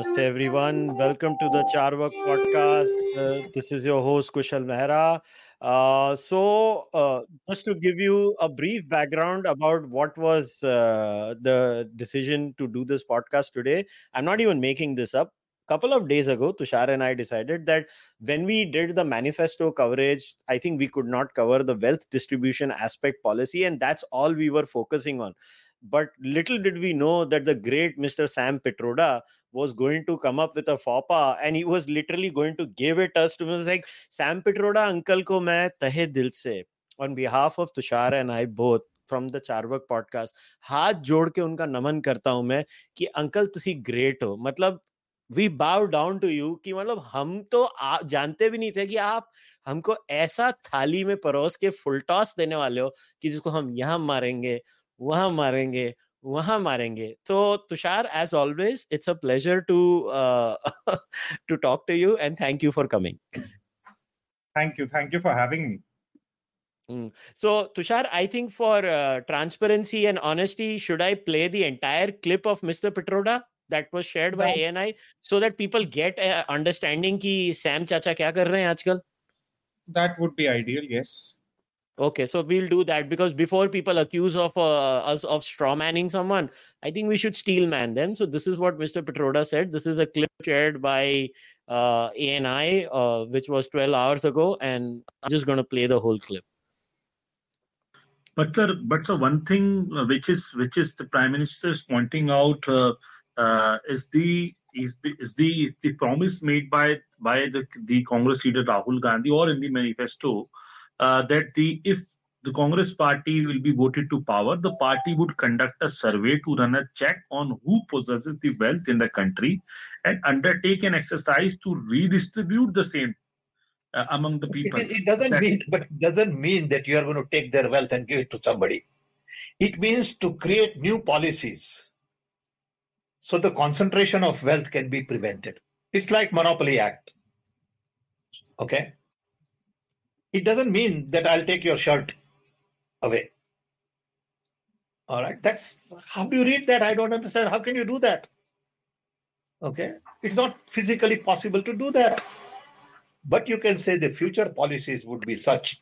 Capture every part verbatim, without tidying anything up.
Namaste, everyone. Welcome to the Charvak podcast. Uh, this is your host, Kushal Mehra. Uh, so, uh, just to give you a brief background about what was uh, the decision to do this podcast today, I'm not even making this up. Couple of days ago, Tushar and I decided that when we did the manifesto coverage, I think we could not cover the wealth distribution aspect policy, and that's all we were focusing on. But little did we know that the great Mister Sam Pitroda was going to come up with a fapa, and he was literally going to give it us to me. It was like, Sam Pitroda uncle ko main tahe dil se, on behalf of Tushar and I both from the Charvak podcast, हाथ जोड़ के उनका नमन करता हूं मैं कि uncle तुसी great हो. मतलब वी बाउ डाउन टू यू कि मतलब हम तो आ, जानते भी नहीं थे कि आप हमको ऐसा थाली में परोस के फुल टॉस देने वाले हो कि जिसको हम यहाँ मारेंगे, वहां मारेंगे, वहां मारेंगे. So Tushar, as always, it's a pleasure to uh, to talk to you, and thank you for coming. Thank you. Thank you for having me. Mm. So Tushar, I think for uh, transparency and honesty, should I play the entire clip of Mister Pitroda that was shared by That- A N I so that people get a understanding कि Sam चाचा क्या कर रहे हैं आजकल? That would be ideal, yes. Okay, so we'll do that, because before people accuse of uh, us of straw manning someone, I think we should steel man them. So this is what Mister Pitroda said. This is a clip shared by uh, A N I, uh, which was twelve hours ago, and I'm just going to play the whole clip. But sir, but sir, one thing uh, which is which is the Prime Minister is pointing out uh, uh, is the is the, is the the promise made by by the the Congress leader Rahul Gandhi, or in the manifesto, uh, that the if the Congress party will be voted to power, the party would conduct a survey to run a check on who possesses the wealth in the country and undertake an exercise to redistribute the same uh, among the people. It, it doesn't That- mean, but it doesn't mean that you are going to take their wealth and give it to somebody. It means to create new policies so the concentration of wealth can be prevented. It's like Monopoly Act. Okay? It doesn't mean that I'll take your shirt away. All right? That's how do you read that? I don't understand. How can you do that? Okay? It's not physically possible to do that. But you can say the future policies would be such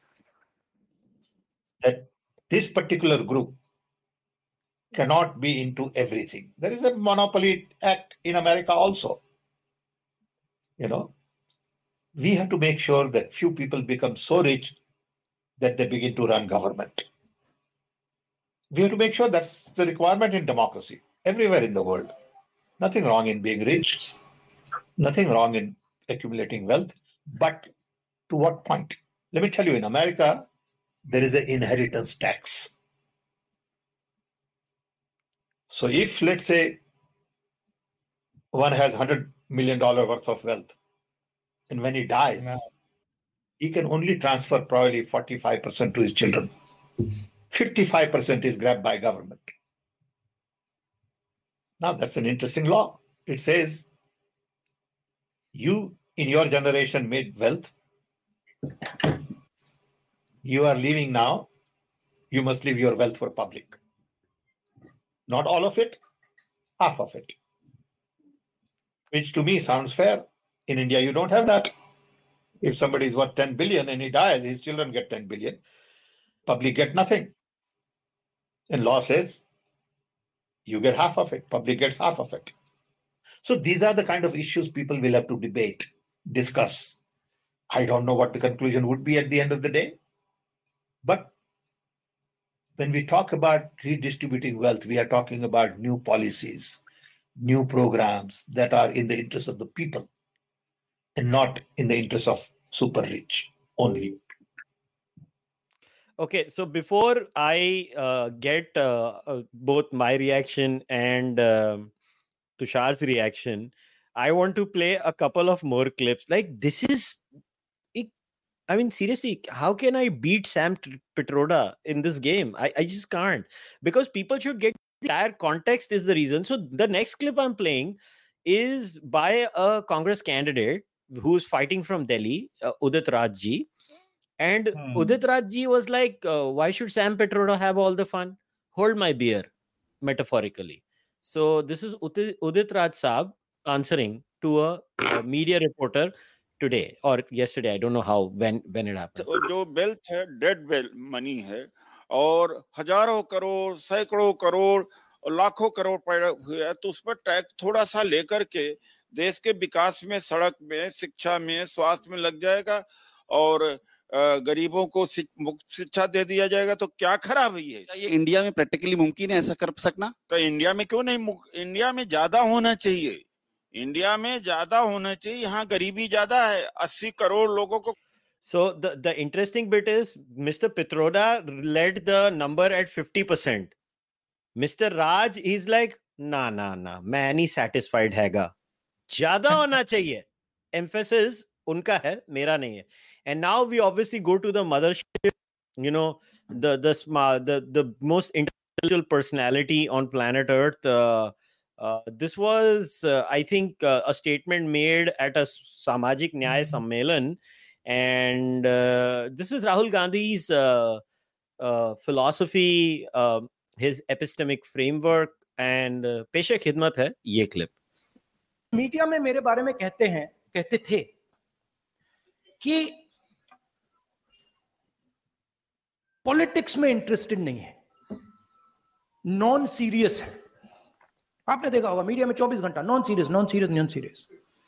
that this particular group cannot be into everything. There is a Monopoly Act in America also. You know, we have to make sure that few people become so rich that they begin to run government. We have to make sure that's the requirement in democracy everywhere in the world. Nothing wrong in being rich, nothing wrong in accumulating wealth, but to what point? Let me tell you, in America, there is an inheritance tax. So if, let's say, one has one hundred million dollars worth of wealth, and when he dies, No. he can only transfer probably forty-five percent to his children. fifty-five percent is grabbed by government. Now, that's an interesting law. It says, you in your generation made wealth. You are leaving now. You must leave your wealth for public. Not all of it, half of it. Which to me sounds fair. In India, you don't have that. If somebody is worth ten billion and he dies, his children get ten billion. Public get nothing. And law says you get half of it, public gets half of it. So these are the kind of issues people will have to debate, discuss. I don't know what the conclusion would be at the end of the day. But when we talk about redistributing wealth, we are talking about new policies, new programs that are in the interest of the people and not in the interest of super rich only. Okay, so before I uh, get uh, uh, both my reaction and um Tushar's reaction, I want to play a couple of more clips. Like, this is, it, I mean, seriously, how can I beat Sam T- Pitroda in this game? I, I just can't, because people should get the entire context is the reason. So the next clip I'm playing is by a Congress candidate who's fighting from Delhi, uh, Udit Rajji. And Hmm. Udit Rajji was like, uh, why should Sam Pitroda have all the fun? Hold my beer, metaphorically. So this is Udit, Udit Raj Saab answering to a, a media reporter today or yesterday. I don't know how, when, when it happened. जो wealth है dead wealth money है और हजारों करोड़ सैकड़ों करोड़ और लाखों करोड़ पड़े हुए हैं, तो उस पर टैक्स थोड़ा सा लेकर के देश के विकास में, सड़क में, शिक्षा में, स्वास्थ्य में लग जाएगा और गरीबों को शिक्षा दे दिया जाएगा, तो क्या खराबी है? ये इंडिया में प्रैक्टिकली मुमकिन है ऐसा कर सकना? तो इंडिया में क्यों नहीं? इंडिया में ज्यादा होना चाहिए, इंडिया में ज्यादा होना चाहिए, यहाँ गरीबी ज्यादा है, अस्सी करोड़ लोगों को. So the, the interesting bit is Mister Pitroda led the number at fifty percent. Mister Raj is like, nah, nah, nah, मैं नहीं satisfied हैगा, ज्यादा होना चाहिए. Emphasis उनका है, मेरा नहीं है. And now we obviously go to the mothership, you know, the the the the most intellectual personality on planet Earth. Uh, uh, this was, uh, I think, uh, a statement made at a Samajik Nyay Sammelan, and uh, this is Rahul Gandhi's uh, uh, philosophy, uh, his epistemic framework, and uh, पेशे खिदमत है ये clip. Media में मेरे बारे में कहते हैं, कहते थे कि पॉलिटिक्स में इंटरेस्टेड नहीं है, नॉन सीरियस है. आपने देखा होगा मीडिया में चौबीस घंटा non serious, non serious, non serious.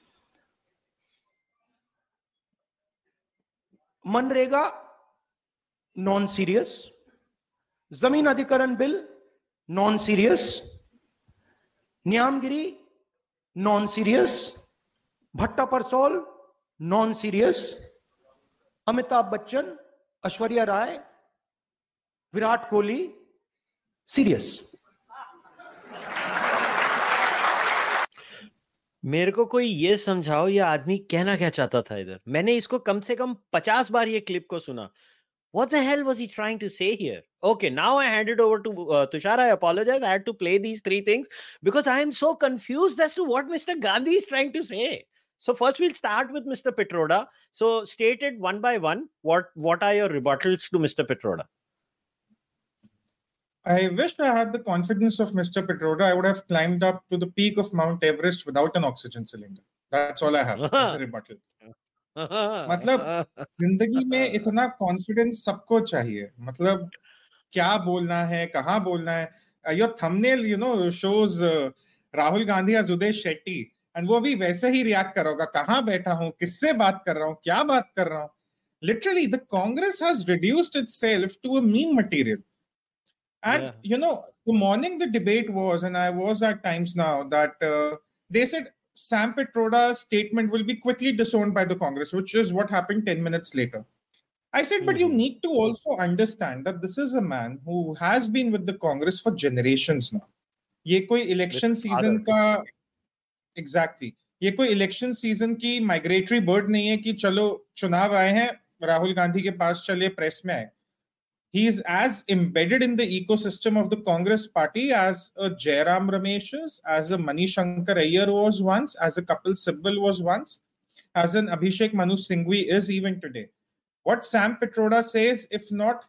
MNREGA non serious, जमीन अधिकरण bill non serious, Niyamgiri non serious, Bhatta Parsaul non serious, Amitabh Bachchan, Aishwarya Rai, Virat Kohli serious. मेरे को कोई ये समझाओ ये आदमी कहना क्या चाहता था इधर. मैंने इसको कम से कम पचास बार ये क्लिप को सुना. What the hell was he trying to say here? Okay, now I hand it over to uh, Tushar. I apologize. I had to play these three things because I am so confused as to what Mister Gandhi is trying to say. So first we'll start with Mister Pitroda. So state it one by one. What, what are your rebuttals to Mister Pitroda? I wish I had the confidence of Mister Pitroda. I would have climbed up to the peak of Mount Everest without an oxygen cylinder. That's all I have as a rebuttal. मतलब जिंदगी में इतना confidence सबको चाहिए. मतलब क्या बोलना है, कहाँ बोलना है. Your thumbnail you know shows Rahul Gandhi as Uday Shetty, and वो भी वैसे ही रिएक्ट कर रहा होगा. कहाँ बैठा हूँ, किससे बात कर रहा हूँ, क्या बात कर रहा हूँ. Literally, the Congress has reduced itself to a meme material. And, yeah. you know, the morning the debate was, and I was at times now, that uh, they said Sam Pitroda's statement will be quickly disowned by the Congress, which is what happened ten minutes later. I said, mm-hmm. but you need to also understand that this is a man who has been with the Congress for generations now. ये कोई election season का, exactly, ये कोई election season की migratory bird नहीं है कि चलो चुनाव आए हैं, राहुल गांधी के पास चलिए प्रेस में आए. He is as embedded in the ecosystem of the Congress party as a Jairam Ramesh's, as a Manishankar Iyer was once, as a Kapil Sibal was once, as an Abhishek Manu Singhvi is even today. What Sam Pitroda says, if not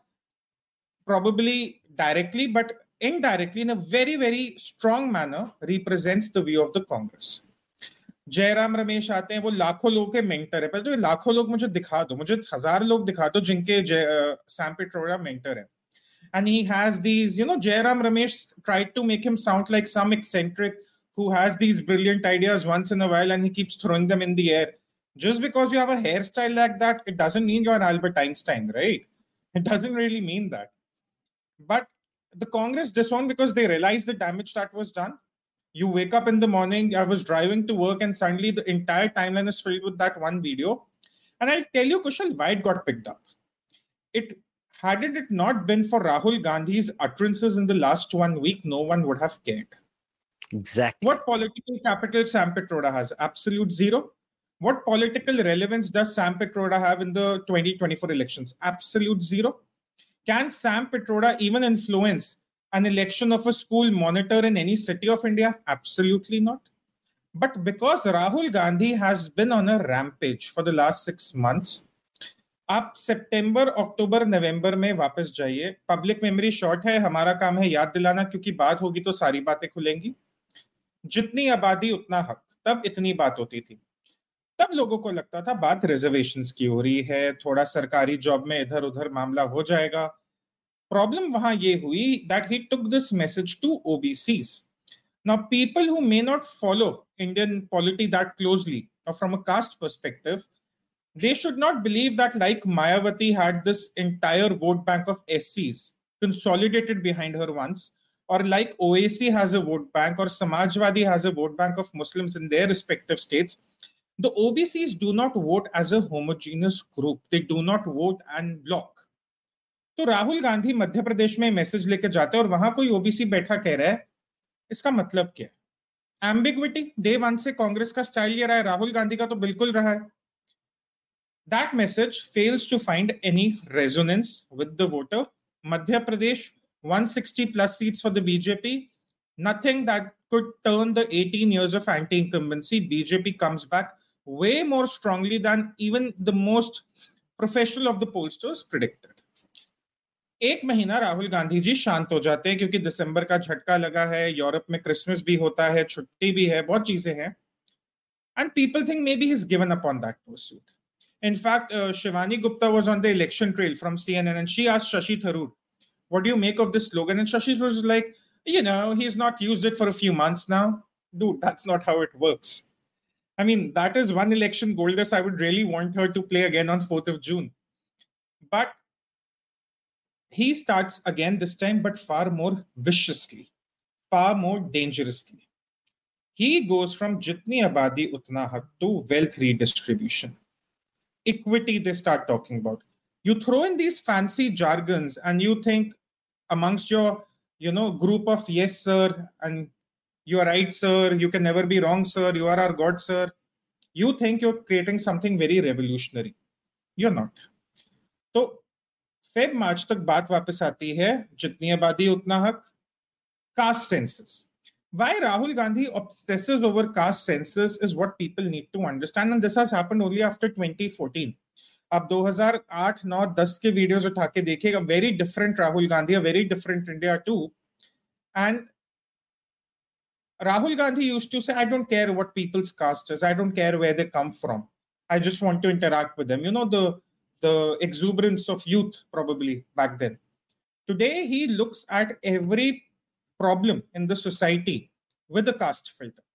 probably directly, but indirectly in a very, very strong manner, represents the view of the Congress. Jairam Ramesh आते हैं, वो लाखों लोगों के mentor है. पहले तो ये लाखों लोग मुझे दिखा दो, मुझे हजार लोग दिखा दो जिनके सैम पिट्रोडा मेंटर है. And he has these, you know, Jairam Ramesh tried to make him sound like some eccentric who has these brilliant ideas once in a while and he keeps throwing them in the air. Just because you have a hairstyle like that, it doesn't mean you're Albert Einstein, right? It doesn't really mean that. But the Congress disowned because they realized the damage that was done. You wake up in the morning, I was driving to work and suddenly the entire timeline is filled with that one video. And I'll tell you, Kushal, why it got picked up. It Had it not been for Rahul Gandhi's utterances in the last one week, no one would have cared. Exactly. What political capital Sam Pitroda has? Absolute zero. What political relevance does Sam Pitroda have in the twenty twenty-four elections? Absolute zero. Can Sam Pitroda even influence an election of a school monitor in any city of India? Absolutely not. But because Rahul Gandhi has been on a rampage for the last six months, आप सितंबर, अक्टूबर, नवंबर में वापस जाइए. Public memory short है, हमारा काम है याद दिलाना, क्योंकि बात होगी तो सारी बातें खुलेंगी. जितनी आबादी उतना हक. तब इतनी बात होती थी। तब लोगों को लगता था बात रिजर्वेशंस की हो रही है, थोड़ा सरकारी जॉब में इधर उधर मामला हो जाएगा। प्रॉब्लम वहां ये हुई that he took this message to O B Cs. Now, people who may not follow Indian polity that closely, or from a caste perspective, they should not believe that like Mayawati had this entire vote bank of S Cs consolidated behind her once, or like O A C has a vote bank, or Samajwadi has a vote bank of Muslims in their respective states. The O B Cs do not vote as a homogeneous group. They do not vote en bloc. तो राहुल गांधी मध्य प्रदेश में message लेके जाते हैं और वहां कोई OBC बैठा कह रहा है, इसका मतलब क्या है? एम्बिग्विटी डे वन से कांग्रेस का स्टाइल ये रहा है, राहुल गांधी का तो बिल्कुल रहा है। That message fails to find any resonance with the voter. Madhya Pradesh, one hundred sixty plus seats for the B J P. Nothing that could turn the eighteen years of anti-incumbency. B J P comes back way more strongly than even the most professional of the pollsters predicted. एक महीना राहुल गांधी जी शांत हो जाते हैं क्योंकि दिसंबर का झटका लगा है, यूरोप में क्रिसमस भी होता है, छुट्टी भी है, बहुत चीजें हैं. And people think maybe he's given up on that pursuit. In fact, uh, Shivani Gupta was on the election trail from C N N and she asked Shashi Tharoor, what do you make of this slogan? And Shashi Tharoor was like, you know, he's not used it for a few months now. Dude, that's not how it works. I mean, that is one election goldess I would really want her to play again on fourth of June. But he starts again this time, but far more viciously, far more dangerously. He goes from Jitni Abadi Utna Hak to wealth redistribution. Equity they start talking about. You throw in these fancy jargons and you think amongst your, you know, group of yes, sir, and you are right, sir, you can never be wrong, sir, you are our God, sir. You think you're creating something very revolutionary. You're not. So, Feb March तक बात वापस आती है, जितनी आबादी उतना हक, caste census. Why Rahul Gandhi obsesses over caste census is what people need to understand, and this has happened only after twenty fourteen. आप दो हज़ार आठ, नौ, दस के वीडियोस उठा के देखिएगा, very different Rahul Gandhi, a very different India too. And Rahul Gandhi used to say, I don't care what people's caste is, I don't care where they come from, I just want to interact with them. You know, the the exuberance of youth probably back then. Today, he looks at every problem in the society with a caste filter.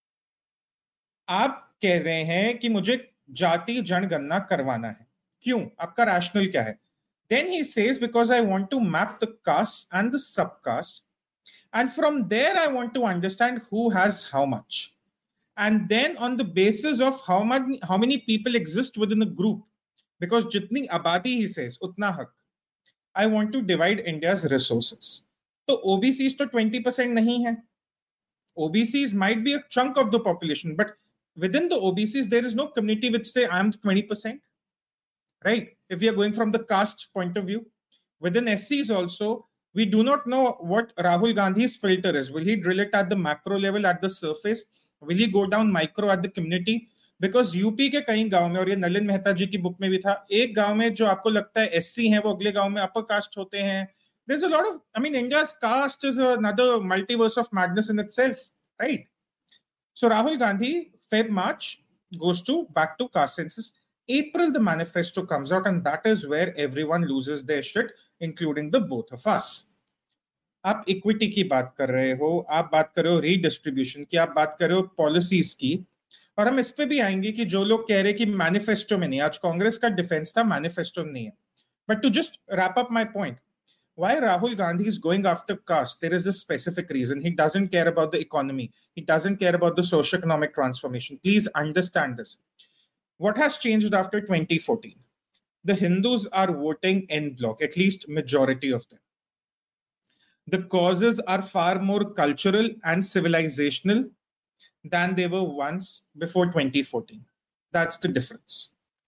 आप कह रहे हैं कि मुझे जाति जनगणना करवाना है. क्यों? आपका rationale क्या है? Then he says, because I want to map the caste and the subcaste, and from there I want to understand who has how much. And then on the basis of how many, how many people exist within a group, because jitni abadi, he says, utna hak, I want to divide India's resources. So O B Cs to twenty percent nahi hai. O B Cs might be a chunk of the population, but within the O B Cs, there is no community which say, I am twenty percent. Right? If we are going from the caste point of view. Within S Cs also, we do not know what Rahul Gandhi's filter is. Will he drill it at the macro level, at the surface? Will he go down micro at the community? Because U P के कई गांव में, और ये नलिन मेहता जी की book में भी था, एक गांव में जो आपको लगता है S C हैं, वो अगले गांव में upper caste होते हैं. There's a lot of, I mean, India's caste is another multiverse of madness in itself, right? So Rahul Gandhi, Feb March, goes to back to caste census. April, the manifesto comes out, and that is where everyone loses their shit, including the both of us. आप equity की बात कर रहे हो, आप बात कर रहे हो रीडिस्ट्रीब्यूशन की, आप बात कर रहे हो पॉलिसीज की, और हम इस पे भी आएंगे कि जो लोग कह रहे हैं कि मैनिफेस्टो में नहीं, आज कांग्रेस का डिफेंस था, मैनिफेस्टो में नहीं है. But to just wrap up my point, why Rahul Gandhi is going after caste, there is a specific reason. He doesn't care about the economy. He doesn't care about the socio-economic transformation. Please understand this. What has changed after twenty fourteen? The Hindus are voting en bloc, at least majority of them. The causes are far more cultural and civilizational than they were once before twenty fourteen. That's the difference.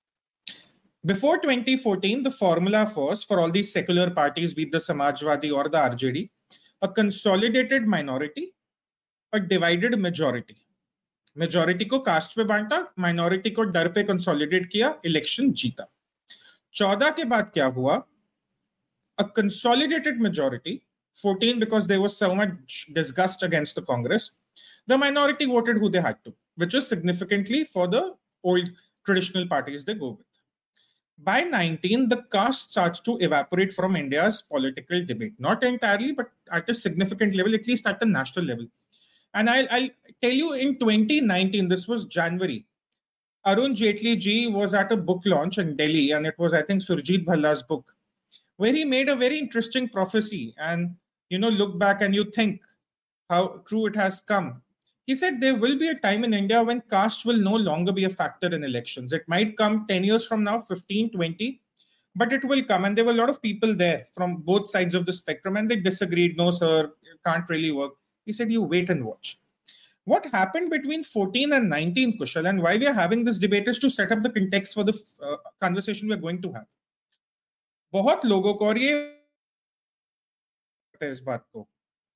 Before twenty fourteen, the formula was for all these secular parties, be it the Samajwadi or the R J D, a consolidated minority, a divided majority. Majority को caste पे बांटा, minority को डर पे consolidate किया, election जीता. चौदह के बाद क्या हुआ? A consolidated majority, fourteen because there was so much disgust against the Congress, the minority voted who they had to. which was significantly for the old traditional parties they go with. By nineteen, the caste starts to evaporate from India's political debate. Not entirely, but at a significant level, at least at the national level. And I'll, I'll tell you, in twenty nineteen, this was January, Arun Jaitley ji was at a book launch in Delhi, and it was, I think, Surjit Bhalla's book, where he made a very interesting prophecy. And, you know, look back and you think how true it has come. He said there will be a time in India when caste will no longer be a factor in elections. It might come ten years from now, fifteen, twenty, but it will come. And there were a lot of people there from both sides of the spectrum, and they disagreed. No, sir, it can't really work. He said, you wait and watch. What happened between fourteen and nineteen, Kushal, and why we are having this debate is to set up the context for the uh, conversation we are going to have. बहुत लोगों को और ये इस बात को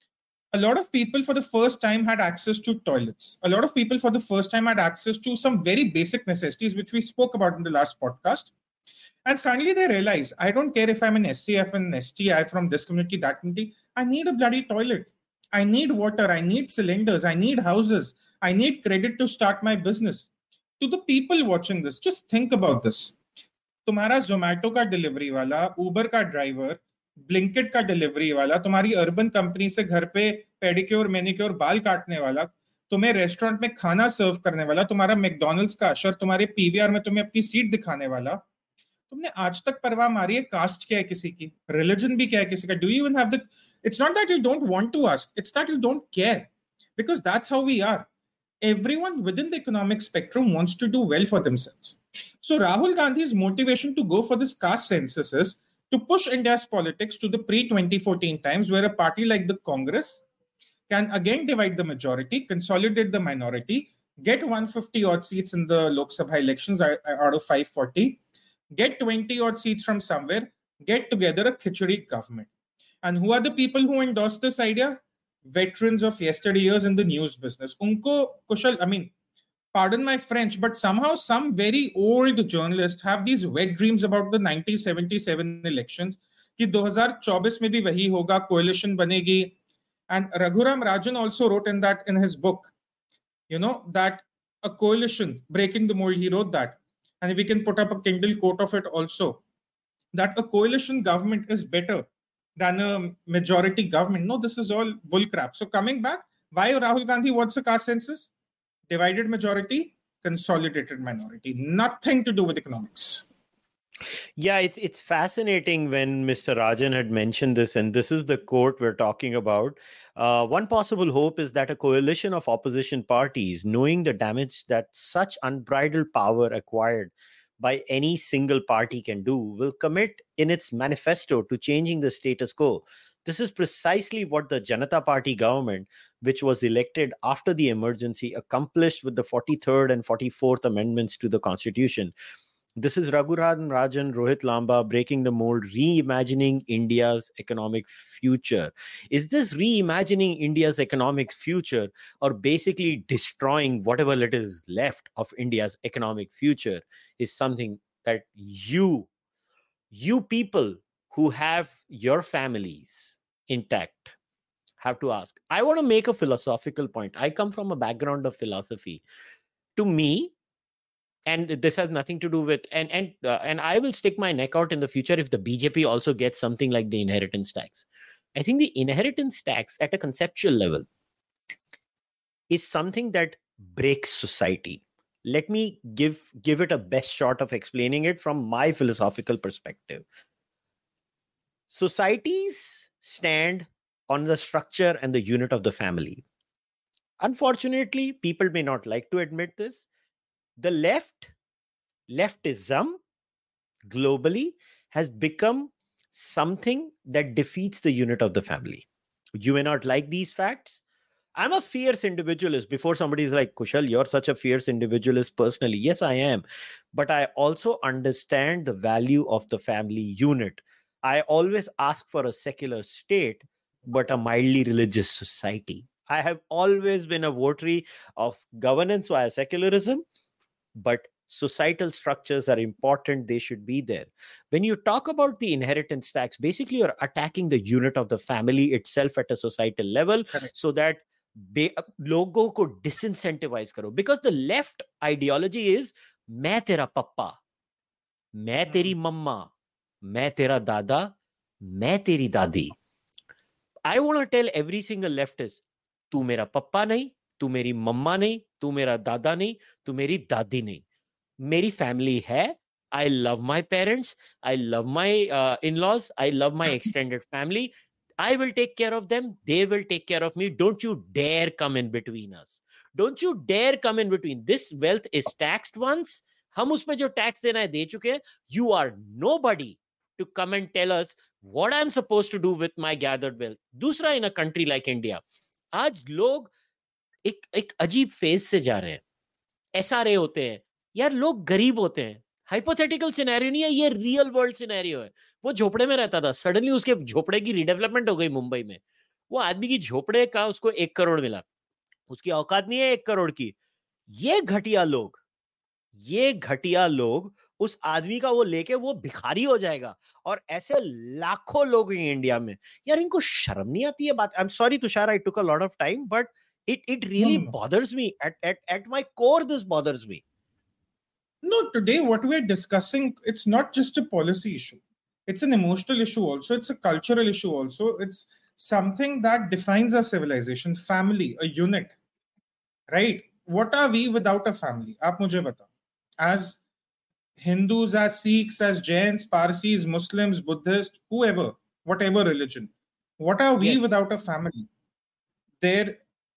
a lot of people for the first time had access to toilets. A lot of people for the first time had access to some very basic necessities, which we spoke about in the last podcast. And suddenly they realize, I don't care if I'm an S C F, an S T I from this community, that community, I need a bloody toilet. I need water. I need cylinders. I need houses. I need credit to start my business. To the people watching this, just think about this. तुम्हारा Zomato का delivery वाला, Uber का driver, Blinkit का delivery वाला, तुम्हारी urban company से घर पे पेडिक्योर मैनिक्योर बाल काटने वाला, तुम्हें रेस्टोरेंट में खाना सर्व करने वाला, तुम्हारा मैकडॉनल्ड्स का अशर, तुम्हारे पीवीआर में तुम्हें अपनी सीट दिखाने वाला, तुमने आज तक परवाह मारी है कास्ट क्या है किसी की, रिलीजन भी क्या है किसी का? Do you even have the It's not that you don't want to ask, it's that you don't care, because that's how we are. Everyone within the economic spectrum wants to do well for themselves. So Rahul Gandhi's motivation to go for this caste census is to push India's politics to the pre twenty fourteen times, where a party like the Congress can again divide the majority, consolidate the minority, get one hundred fifty odd seats in the Lok Sabha elections out of five forty, get twenty odd seats from somewhere, get together a khichdi government. And who are the people who endorsed this idea? Veterans of yesteryears in the news business. Unko, Kushal, I mean, pardon my French, but somehow some very old journalists have these wet dreams about the nineteen seventy-seven elections, कि twenty twenty-four में भी वही होगा, coalition बनेगी. And Raghuram Rajan also wrote in that in his book, you know, that a coalition, breaking the mold, he wrote that. And we can put up a Kindle quote of it also, that a coalition government is better than a majority government. No, this is all bullcrap. So coming back, why Rahul Gandhi wants a caste census? Divided majority, consolidated minority. Nothing to do with economics. Yeah, it's it's fascinating when Mister Rajan had mentioned this, and this is the quote we're talking about. Uh, one possible hope is that a coalition of opposition parties, knowing the damage that such unbridled power acquired by any single party can do, will commit in its manifesto to changing the status quo. This is precisely what the Janata Party government, which was elected after the emergency, accomplished with the forty-third and forty-fourth amendments to the Constitution. This is Raghuram Rajan, Rohit Lamba, breaking the mold, reimagining India's economic future. Is this reimagining India's economic future, or basically destroying whatever little is left of India's economic future, is something that you, you people who have your families intact have to ask. I want to make a philosophical point. I come from a background of philosophy. To me, and this has nothing to do with, and and uh, and I will stick my neck out in the future if the B J P also gets something like the inheritance tax. I think the inheritance tax at a conceptual level is something that breaks society. Let me give give it a best shot of explaining it from my philosophical perspective. Societies stand on the structure and the unit of the family. Unfortunately, people may not like to admit this. The left, leftism, globally, has become something that defeats the unit of the family. You may not like these facts. I'm a fierce individualist. Before somebody is like, Kushal, you're such a fierce individualist personally. Yes, I am. But I also understand the value of the family unit. I always ask for a secular state, but a mildly religious society. I have always been a votary of governance via secularism, but societal structures are important. They should be there. When you talk about the inheritance tax, basically you're attacking the unit of the family itself at a societal level. Correct. So that लोगों को disincentivize करो, because the left ideology is मैं तेरा पप्पा, मैं तेरी मम्मा, मैं तेरा दादा, मैं तेरी दादी. I want to tell every single leftist, तू मेरा पप्पा नहीं, तू मेरी मम्मा नहीं, तू मेरा दादा नहीं, तू मेरी दादी नहीं. मेरी फैमिली है. I love my parents. I love my uh, in-laws. I love my extended family. I will take care of them. They will take care of me. Don't you dare come in between us. Don't you dare come in between. This wealth is taxed once. हम उसमें जो tax देना है दे चुके हैं. You are nobody to come and tell us what I'm supposed to do with my gathered wealth. दूसरा, in a country like India, आज लोग एक एक अजीब फेज से जा रहे हैं. एस आर ए होते हैं यार, लोग गरीब होते हैं. हाइपोथेटिकल सिनेरियो नहीं है, ये रियल वर्ल्ड सिनेरियो है. वो झोपड़े में रहता था, सडनली उसके झोपड़े की रिडेवलपमेंट हो गई मुंबई में. वो आदमी की झोपड़े का उसको एक करोड़ मिला, उसकी औकात नहीं है एक करोड़ की. ये घटिया लोग, ये घटिया लोग उस आदमी का वो लेके वो भिखारी हो जाएगा. और ऐसे लाखों लोग हैं इंडिया में. यार इनको शर्म नहीं आती है बात. I am sorry Tushar, I took a lot of time, but it it really bothers me. At at at my core this bothers me. No, today what we're discussing, it's not just a policy issue. It's an emotional issue also. It's a cultural issue also. It's something that defines our civilization. Family, a unit, right? What are we without a family? Aap mujhe batao. As Hindus, as Sikhs, as Jains, Parsis, Muslims, Buddhists, whoever, whatever religion, what are we yes. without a family? There,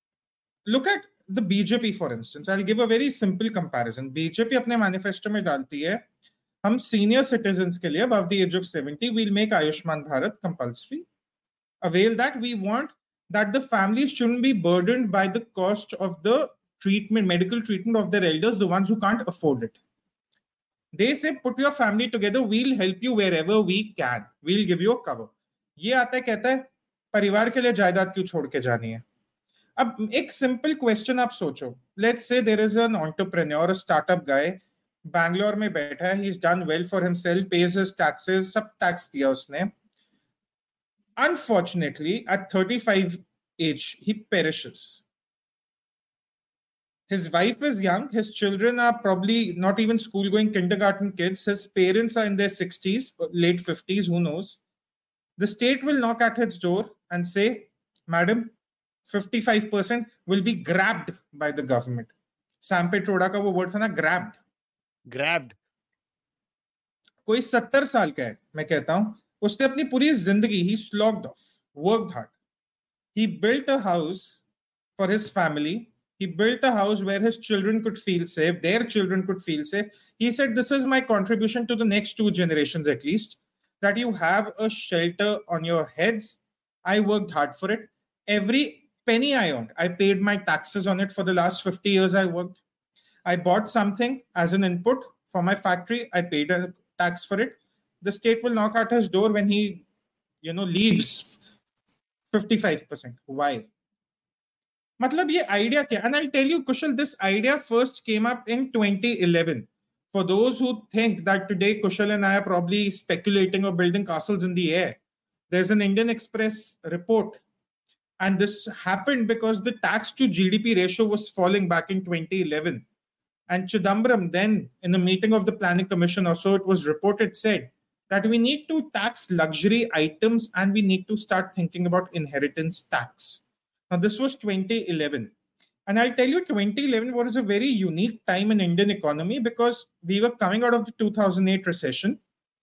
look at the B J P, for instance. I'll give a very simple comparison. B J P अपने manifesto में डालती है, हम senior citizens के लिए above the age of seventy, we'll make Ayushman Bharat compulsory. Avail that. We want that the families shouldn't be burdened by the cost of the treatment, medical treatment of their elders, the ones who can't afford it. They say, put your family together, we'll help you wherever we can. We'll give you a cover. ये आता है, कहता है परिवार के लिए जायदाद क्यों छोड़ के जानी है. अब एक सिंपल क्वेश्चन आप सोचो. Let's say there is an entrepreneur, a startup guy, Bangalore में बैठा है. He is done well for himself, pays his taxes, सब टैक्स दिया उसने. Unfortunately at thirty-five age he perishes. His wife is young, his children are probably not even school going, kindergarten kids. His parents are in their sixties, late fifties, who knows. The state will knock at his door and say, madam, fifty-five percent will be grabbed by the government. Sam Petroda का वो word था ना, grabbed. Grabbed. कोई सत्तर साल का है, मैं कहता हूँ, उसने अपनी पूरी जिंदगी, he slogged off, worked hard. He built a house for his family. He built a house where his children could feel safe, their children could feel safe. He said, this is my contribution to the next two generations at least, that you have a shelter on your heads. I worked hard for it. Every penny I earned, I paid my taxes on it. For the last fifty years I worked. I bought something as an input for my factory. I paid a tax for it. The state will knock at his door when he, you know, leaves. fifty-five percent. Why? Matlab ye idea kya? And I'll tell you, Kushal, this idea first came up in twenty eleven. For those who think that today Kushal and I are probably speculating or building castles in the air, there's an Indian Express report. And this happened because the tax to G D P ratio was falling back in twenty eleven. And Chidambaram then, in a meeting of the Planning Commission or so, it was reported, said that we need to tax luxury items and we need to start thinking about inheritance tax. Now, this was twenty eleven. And I'll tell you, twenty eleven was a very unique time in Indian economy because we were coming out of the two thousand eight recession.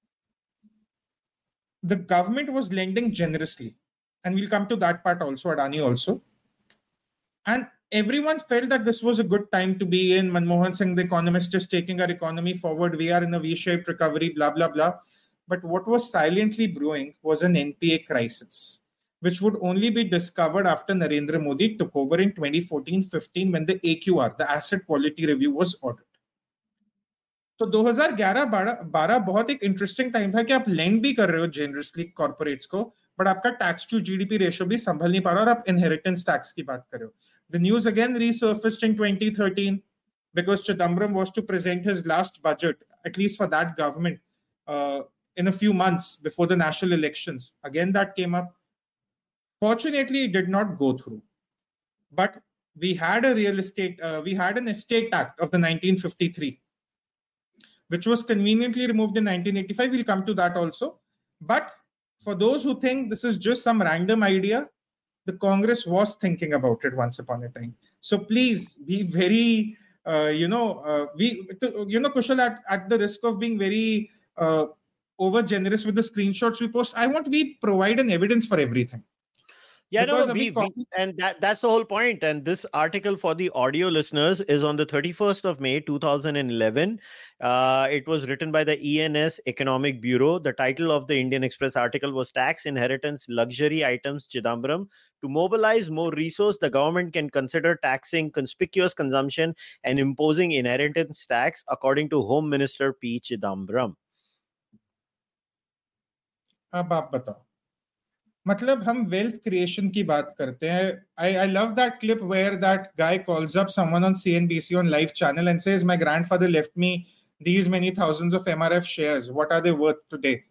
The government was lending generously. And we'll come to that part also, Adani also. And everyone felt that this was a good time to be in. Manmohan Singh, the economist, is taking our economy forward. We are in a V-shaped recovery, blah, blah, blah. But what was silently brewing was an N P A crisis, which would only be discovered after Narendra Modi took over in twenty fourteen fifteen when the A Q R, the Asset Quality Review, was ordered. तो दो हज़ार ग्यारह बारह बहुत एक interesting time था कि आप लेंड भी कर रहे हो जेनरसली कॉर्पोरेट्स को, बट आपका टैक्स टू जीडीपी रेशियो भी संभल नहीं पा रहा और आप इनहेरिटेंस टैक्स की बात कर रहे हो. The news again resurfaced in twenty thirteen because Chidambaram was to present his last budget, at least for that government, uh, in a few months before the national elections. Again, that came up. Fortunately, it did not go through. but we had a real estate, uh, we had an estate act of the nineteen fifty-three, which was conveniently removed in nineteen eighty-five. We'll come to that also. But for those who think this is just some random idea, the Congress was thinking about it once upon a time. So please be very, uh, you know, uh, we, to, you know, Kushal, at, at the risk of being very uh, over generous with the screenshots we post, I want we provide an evidence for everything. Yeah, Because no, we, abhi we, and that that's the whole point. And this article for the audio listeners is on the thirty-first of May, two thousand eleven. Uh, it was written by the E N S Economic Bureau. The title of the Indian Express article was Tax Inheritance Luxury Items Chidambaram. To mobilize more resource, the government can consider taxing conspicuous consumption and imposing inheritance tax, according to Home Minister P. Chidambaram. अब आप बताओ, मतलब हम wealth creation की बात करते हैं. I I love that clip where that guy calls up someone on C N B C on live channel and says, "My grandfather left me these many thousands of M R F shares. What are they worth today?"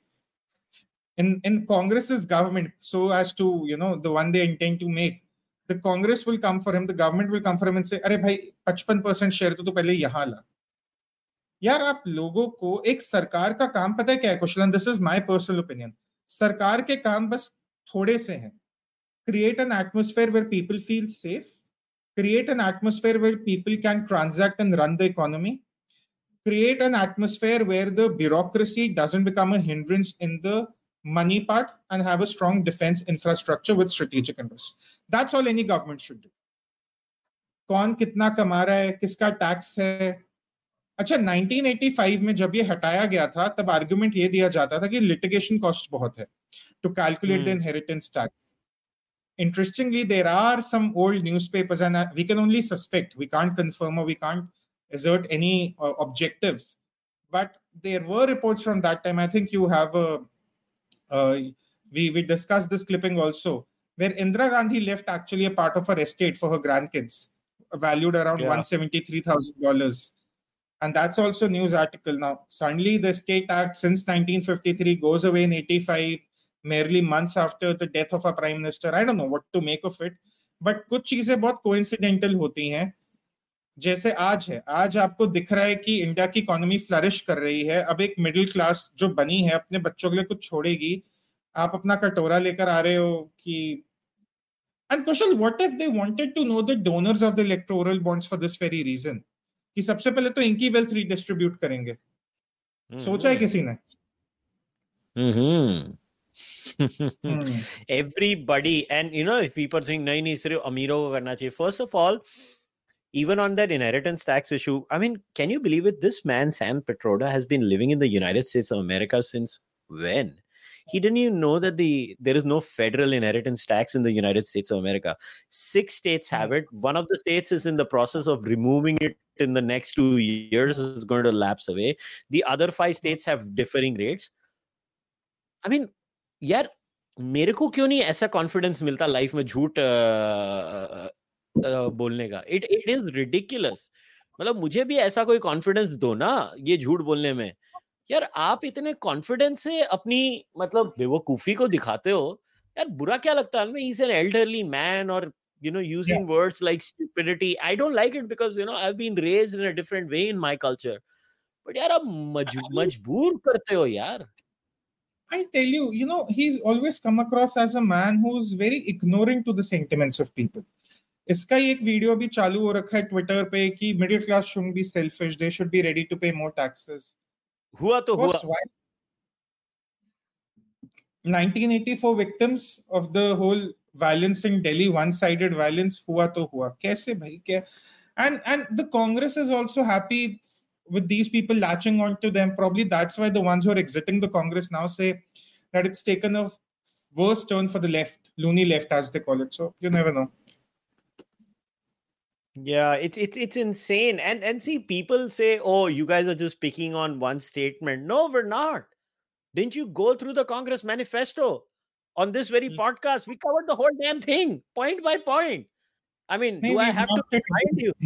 In in Congress's government, so as to, you know, the one they intend to make, the Congress will come for him, the government will come for him and say, "अरे भाई fifty percent share तो तू पहले यहाँ ला." यार आप लोगों को, एक सरकार का काम पता है क्या है कुशल? This is my personal opinion. सरकार के काम बस थोड़े से हैं. Create an atmosphere where people feel safe. Create an atmosphere where people can transact and run the economy. Create an atmosphere where the bureaucracy doesn't become a hindrance in the money part, and have a strong defense infrastructure with strategic interests. That's all any government should do. कौन कितना कमा रहा है, किसका tax है? अच्छा, nineteen eighty-five में जब ये हटाया गया था, तब आर्गुमेंट ये दिया जाता था कि लिटिगेशन कॉस्ट बहुत है to calculate hmm. the inheritance tax. Interestingly, there are some old newspapers, and we can only suspect, we can't confirm or we can't assert any uh, objectives, but there were reports from that time. I think you have a uh, we we discussed this clipping also, where Indira Gandhi left actually a part of her estate for her grandkids, valued around yeah. one hundred seventy-three thousand dollars. And that's also a news article. Now, suddenly the Estate Act since nineteen fifty-three goes away in eighty-five, merely months after the death of our Prime Minister. I don't know what to make of it. But कुछ चीजें बहुत coincidental होती हैं. जैसे आज है, आज आपको दिख रहा है कि इंडिया की इकोनॉमी फ्लरिश कर रही है. अब एक मिडिल क्लास जो बनी है, अपने बच्चों के लिए कुछ छोड़ेगी. आप अपना कटोरा लेकर आ रहे हो कि... And Kushal, what if they wanted to know the donors of the electoral bonds for this very reason? कि सबसे पहले तो इनकी वेल्थ रीडिस्ट्रीब्यूट करेंगे. mm-hmm. सोचा है किसी ने? mm-hmm. hmm. Everybody, and you know, if people think nahi nahi sirf ameeron ko karna chahiye, first of all, even on that inheritance tax issue, I mean, can you believe it? This man Sam Pitroda has been living in the United States of America since when? He didn't even know that the there is no federal inheritance tax in the United States of America. Six states have it. One of the states is in the process of removing it in the next two years. It's going to lapse away. The other five states have differing rates. I mean, यार मेरे को क्यों नहीं ऐसा confidence मिलता life में झूठ बोलने का? It it is ridiculous. मतलब मुझे भी ऐसा कोई कॉन्फिडेंस दो ना ये झूठ बोलने में. यार आप इतने कॉन्फिडेंस से अपनी मतलब बेवकूफी को दिखाते हो. यार बुरा क्या लगता है? He's an elderly man, or you know, using yeah. words like stupidity. I don't like it because, you know, I've been raised in a different way in my culture. But यार आप मजबूर करते हो यार. I tell you, you know, he's always come across as a man who's very ignorant to the sentiments of people. इसका एक video भी चालू हो रखा है ट्विटर पे कि middle class shouldn't be selfish, they should be ready to pay more taxes. हुआ तो हुआ. nineteen eighty-four victims of the whole violence in Delhi, one-sided violence, हुआ तो हुआ. कैसे भाई क्या? And and the Congress is also happy with these people latching on to them. Probably that's why the ones who are exiting the Congress now say that it's taken a worse turn for the left, loony left as they call it. So you never know. Yeah, it's it's it's insane. And and see, people say, oh, you guys are just picking on one statement. No, we're not. Didn't you go through the Congress manifesto on this very podcast? We covered the whole damn thing, point by point. I mean, do I have to remind you?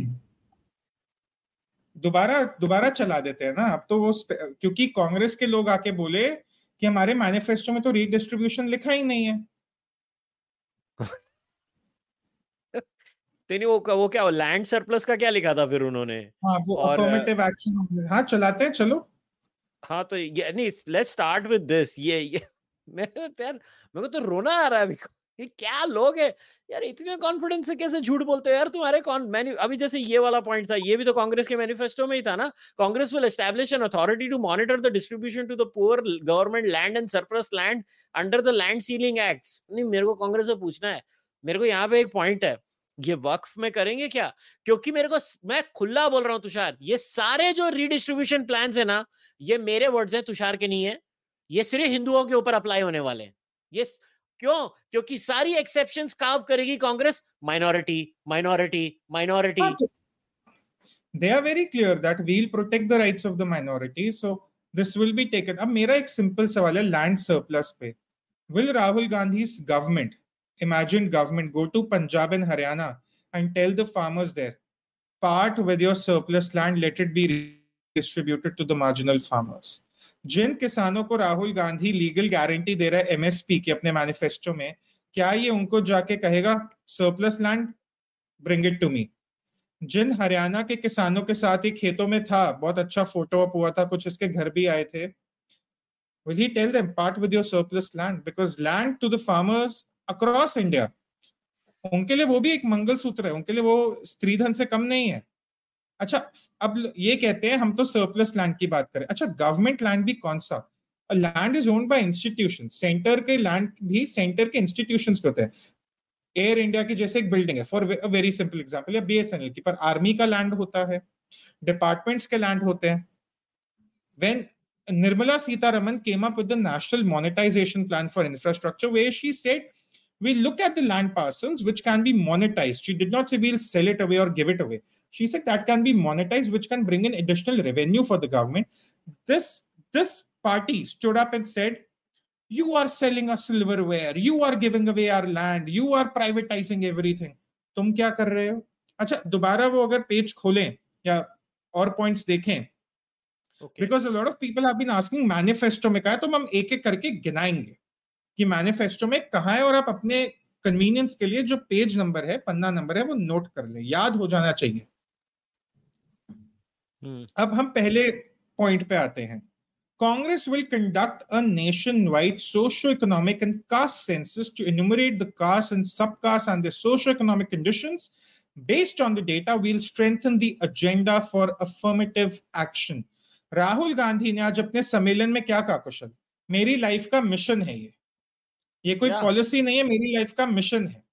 दोबारा दोबारा चला देते हैं ना अब तो वो, क्योंकि कांग्रेस के लोग आके बोले कि हमारे मैनिफेस्टो में तो रीडिस्ट्रीब्यूशन लिखा ही नहीं है. तो नहीं वो वो क्या लैंड सरप्लस का क्या लिखा था फिर उन्होंने? हाँ वो अफर्मेटिव एक्शन, हाँ चलाते हैं चलो। हाँ तो ये नहीं, लेट्स स्टार्ट विद दिस। ये ये मेरे को यार मेरे को तो रोना आ रहा है अभी। ये क्या लोग है यार, इतने कॉन्फिडेंस से कैसे झूठ बोलते हो यार तुम्हारे कौन मैन्यू। अभी जैसे ये वाला पॉइंट था, ये भी तो कांग्रेस के मैनिफेस्टो में ही था ना। Congress will establish an authority to monitor the distribution to the poor government land and surplus land under the land ceiling acts. नहीं मेरे को कांग्रेस से पूछना है, मेरे को यहाँ पे एक पॉइंट है, ये वक्फ में करेंगे क्या? क्योंकि मेरे को, मैं खुला बोल रहा हूं तुषार, ये सारे जो रीडिस्ट्रीब्यूशन प्लान्स है ना, ये मेरे वर्ड्स हैं, तुषार के नहीं है, ये सिर्फ हिंदुओं के ऊपर अप्लाई होने वाले हैं। ये क्यों? क्योंकि सारी एक्सेप्शंस कार्व करेगी Congress, minority minority minority. They are very clear that we'll protect the rights of the minorities, so this will be taken. अब मेरा एक सिंपल सवाल है लैंड सरप्लस पे, will Rahul Gandhi's government, imagined government, go to Punjab and Haryana and tell the farmers there, part with your surplus land, let it be distributed to the marginal farmers? जिन किसानों को Rahul Gandhi legal guarantee दे रहा है MSP की अपने manifesto में, क्या ये उनको जाके कहेगा surplus land bring it to me? जिन हरियाणा के किसानों के साथ ही खेतों में था, बहुत अच्छा फोटो अप हुआ था, कुछ इसके घर भी आए थे, will he tell them part with your surplus land? Because land to the farmers across India, उनके लिए वो भी एक मंगलसूत्र है, उनके लिए वो स्त्री धन से कम नहीं है। अच्छा अब ये कहते हैं हम तो सरप्लस लैंड की बात करें। अच्छा गवर्नमेंट लैंड भी कौन सा? Land is owned by institution. Centre के लैंड भी सेंटर के इंस्टीट्यूशंस के होते हैं। एयर इंडिया की जैसे एक बिल्डिंग है, for a very simple example, या बीएसएनएल की, पर आर्मी का लैंड होता है, डिपार्टमेंट्स के लैंड होते हैं। When Nirmala Sitharaman came up with the national monetization plan for infrastructure, where she said we look at the land parcels which can be monetized. She did not say we'll sell it away or give it away. She said that can be monetized, which can bring in additional revenue for the government. This this party stood up and said, you are selling us silverware, you are giving away our land, you are privatizing everything. तुम क्या कर रहे हो? अच्छा दोबारा वो अगर page खोलें या और पॉइंट्स देखें, because a lot of people have been asking manifesto में कहा है, तो हम एक एक करके गिनाएंगे कि मैनिफेस्टो में कहाँ है, और आप अपने कन्वीनियंस के लिए जो पेज नंबर है, पन्ना नंबर है, वो नोट कर ले, याद हो जाना चाहिए। hmm. अब हम पहले पॉइंट पे आते हैं। Congress will conduct a nationwide socio-economic and caste census to enumerate the castes and subcastes and their socio-economic conditions. Based on the data, we'll strengthen the agenda for affirmative action. Rahul Gandhi ने आज अपने सम्मेलन में क्या कहा कुशल? मेरी लाइफ का mission है ये ये कोई पॉलिसी नहीं है, मेरी लाइफ का मिशन है।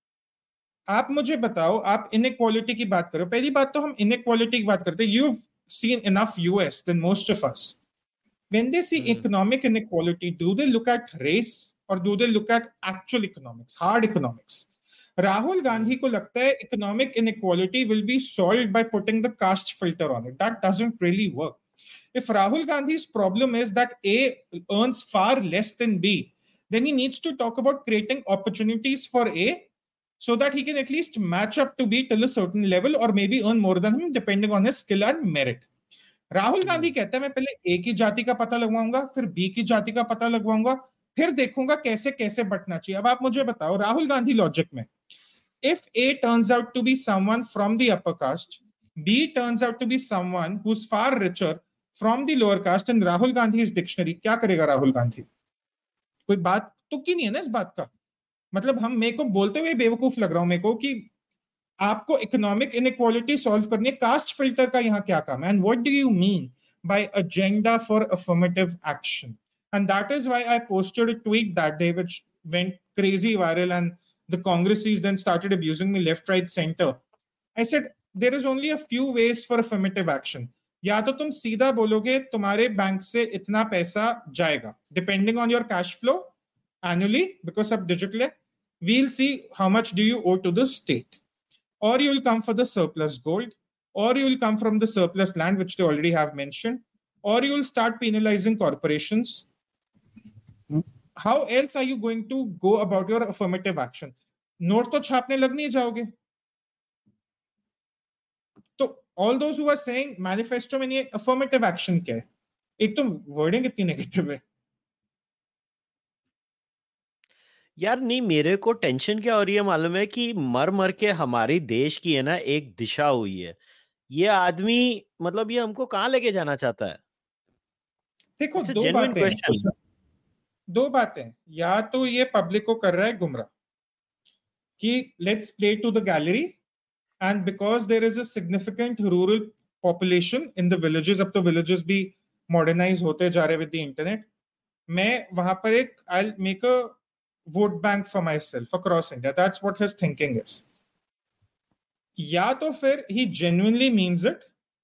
आप मुझे बताओ, आप इनइक्वालिटी की बात करो। पहली बात तो हम इनइक्वालिटी की बात करते हैं। You've seen enough U S than most of us. When they see hmm. economic inequality, do they look at race or do they look at actual economics, hard economics? Rahul Gandhi ko lagta hai economic inequality will be solved by putting the caste filter on it. That doesn't really work. If Rahul Gandhi's problem is that A earns far less than B, then he needs to talk about creating opportunities for A so that he can at least match up to B till a certain level or maybe earn more than him depending on his skill and merit. Rahul Gandhi कहता है मैं पहले ए की जाति का पता लगवाऊंगा, फिर B की जाति का पता लगवाऊंगा, फिर देखूंगा कैसे कैसे बटना चाहिए। अब आप मुझे बताओ राहुल गांधी लॉजिक में, if A turns out to be someone from the upper caste, B turns out to be someone who's far richer from the lower caste, and Rahul Gandhi's dictionary, क्या करेगा राहुल गांधी? कोई बात तो की नहीं है ना इस बात का। मतलब हम मेरे को बोलते हुए बेवकूफ लग रहा हूं मेरे को कि आपको इकोनॉमिक इनइक्वालिटी सॉल्व करनी है, कास्ट फिल्टर का यहां क्या काम है? And what do you mean by agenda for affirmative action? And that is why I posted a tweet that day which went crazy viral and the Congressies then started abusing me left right centre. I said there is only a few ways for affirmative action. या तो तुम सीधा बोलोगे तुम्हारे bank से इतना पैसा जाएगा depending on your cash flow annually, because अब डिजिटल है, we'll see how much do you owe to the state, or you will come for the surplus gold, or you will come from the surplus land, which they already have mentioned, or you will start penalizing corporations. How else are you going to go about your affirmative action? Note to छापने लग नहीं जाओगे। तो all those who are saying manifesto में नहीं affirmative action क्या है? एक तो wording कितनी negative है। यार नहीं, मेरे को टेंशन क्या हो रही है मालूम है, कि मर मर के हमारी देश की है ना एक दिशा हुई है। ये आदमी मतलब ये हमको कहाँ लेके जाना चाहता है? देखो इट्स अ दो जेन्युइन बातें क्वेश्चन। हैं दो बातें या तो ये पब्लिक को कर रहा है गुमराह कि let's play to the gallery, and because there is a significant rural population in the villages, अब तो विलेजेस भी मॉडर्नाइज होते जा रहे विद द इंटरनेट, मैं वहां पर एक I make a vote bank for myself across India, that's what his thinking is. या तो फिर he genuinely means it,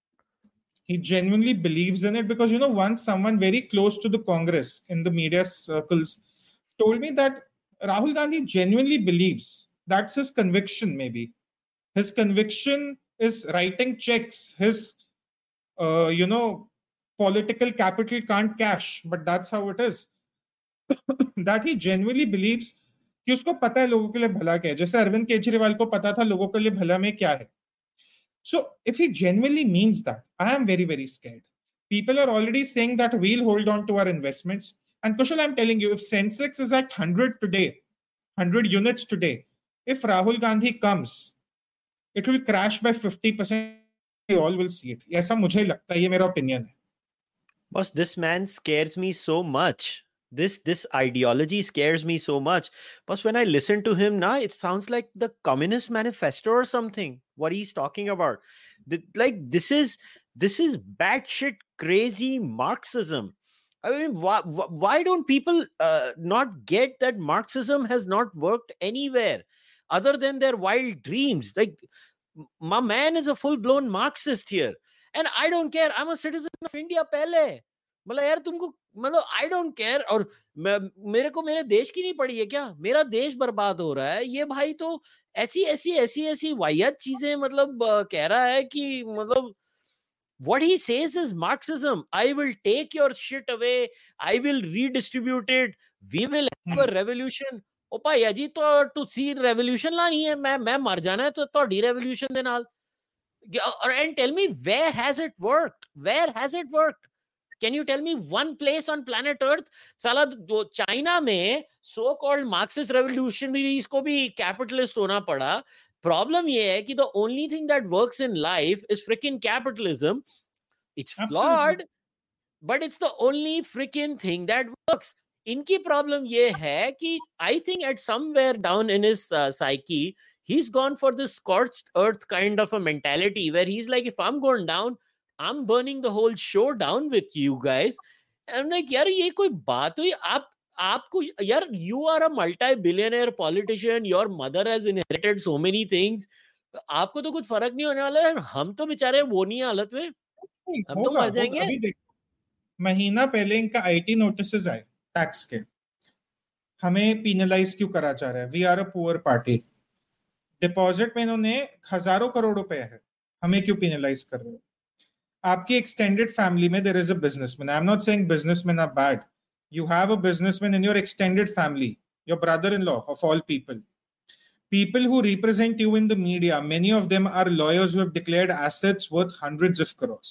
he genuinely believes in it, because you know once someone very close to the Congress in the media circles told me that Rahul Gandhi genuinely believes, that's his conviction, maybe his conviction is writing checks his uh, you know political capital can't cash, but that's how it is. that he genuinely believes कि उसको पता है लोगों के लिए भला क्या है, जैसे अरविंद केजरीवाल को पता था लोगों के लिए भला में क्या है. So if he genuinely means that, I am very, very scared. People are already saying that we'll hold on to our investments. And Kushal, I'm telling you, if Sensex is at one hundred today, one hundred units today, if Rahul Gandhi comes, it will crash by fifty percent. We all will see it. ऐसा मुझे लगता है, ये मेरा opinion है. Boss, this man scares me so much. This this ideology scares me so much. But when I listen to him now, it sounds like the Communist Manifesto or something. What he's talking about, the, like this is this is batshit crazy Marxism. I mean, why why don't people uh, not get that Marxism has not worked anywhere other than their wild dreams? Like my man is a full-blown Marxist here, and I don't care. I'm a citizen of India. पहले मतलब यार तुमको मतलब I don't care, और मेरे को मेरे देश की नहीं पड़ी है क्या? मेरा देश बर्बाद हो रहा है, ये भाई तो ऐसी ऐसी ऐसी ऐसी वाहियात चीजें मतलब कह रहा है कि मतलब what he says is Marxism. I will take your shit away, I will redistribute it, we will have a revolution. ओ भाई जी तो टू सी रेवोल्यूशन लानी है, मैं मैं मर जाना है तो ਤੁਹਾਡੀ रेवोल्यूशन ਦੇ ਨਾਲ, and tell me where has it worked? Where has it worked? Can you tell me one place on planet Earth? साला चाइना में so called Marxist revolutionaries को भी capitalist होना पड़ा. Problem ये है कि the only thing that works in life is freaking capitalism. It's flawed, but it's the only freaking thing that works. इनकी problem ये है कि I think at somewhere down in his uh, psyche, he's gone for this scorched earth kind of a mentality where he's like, if I'm going down, I'm burning the whole show down with you guys. And I'm like, यार ये कोई बात हुई? आप आपको यार, you are a multi-billionaire politician, your mother has inherited so many things, आपको तो कुछ फर्क नहीं होने वाला है. हम तो बेचारे वो नहीं हालत में, हम तो मर जाएंगे. अभी देख, महीना पहले इनका आईटी नोटिसेस आए टैक्स के, हमें पीनलाइज क्यों करा जा रहा है, we are a poor party. Deposit में इन्होंने हजारों करोड़ रुपए है, हमें क्यों पीनलाइज कर रहे हो? आपकी एक्सटेंडेड फैमिली में there is a businessman. I am not saying businessman are bad. You have a businessman in your extended family, your brother-in-law of all people. People who represent you in the media, many of them are lawyers who have declared assets worth hundreds of crores.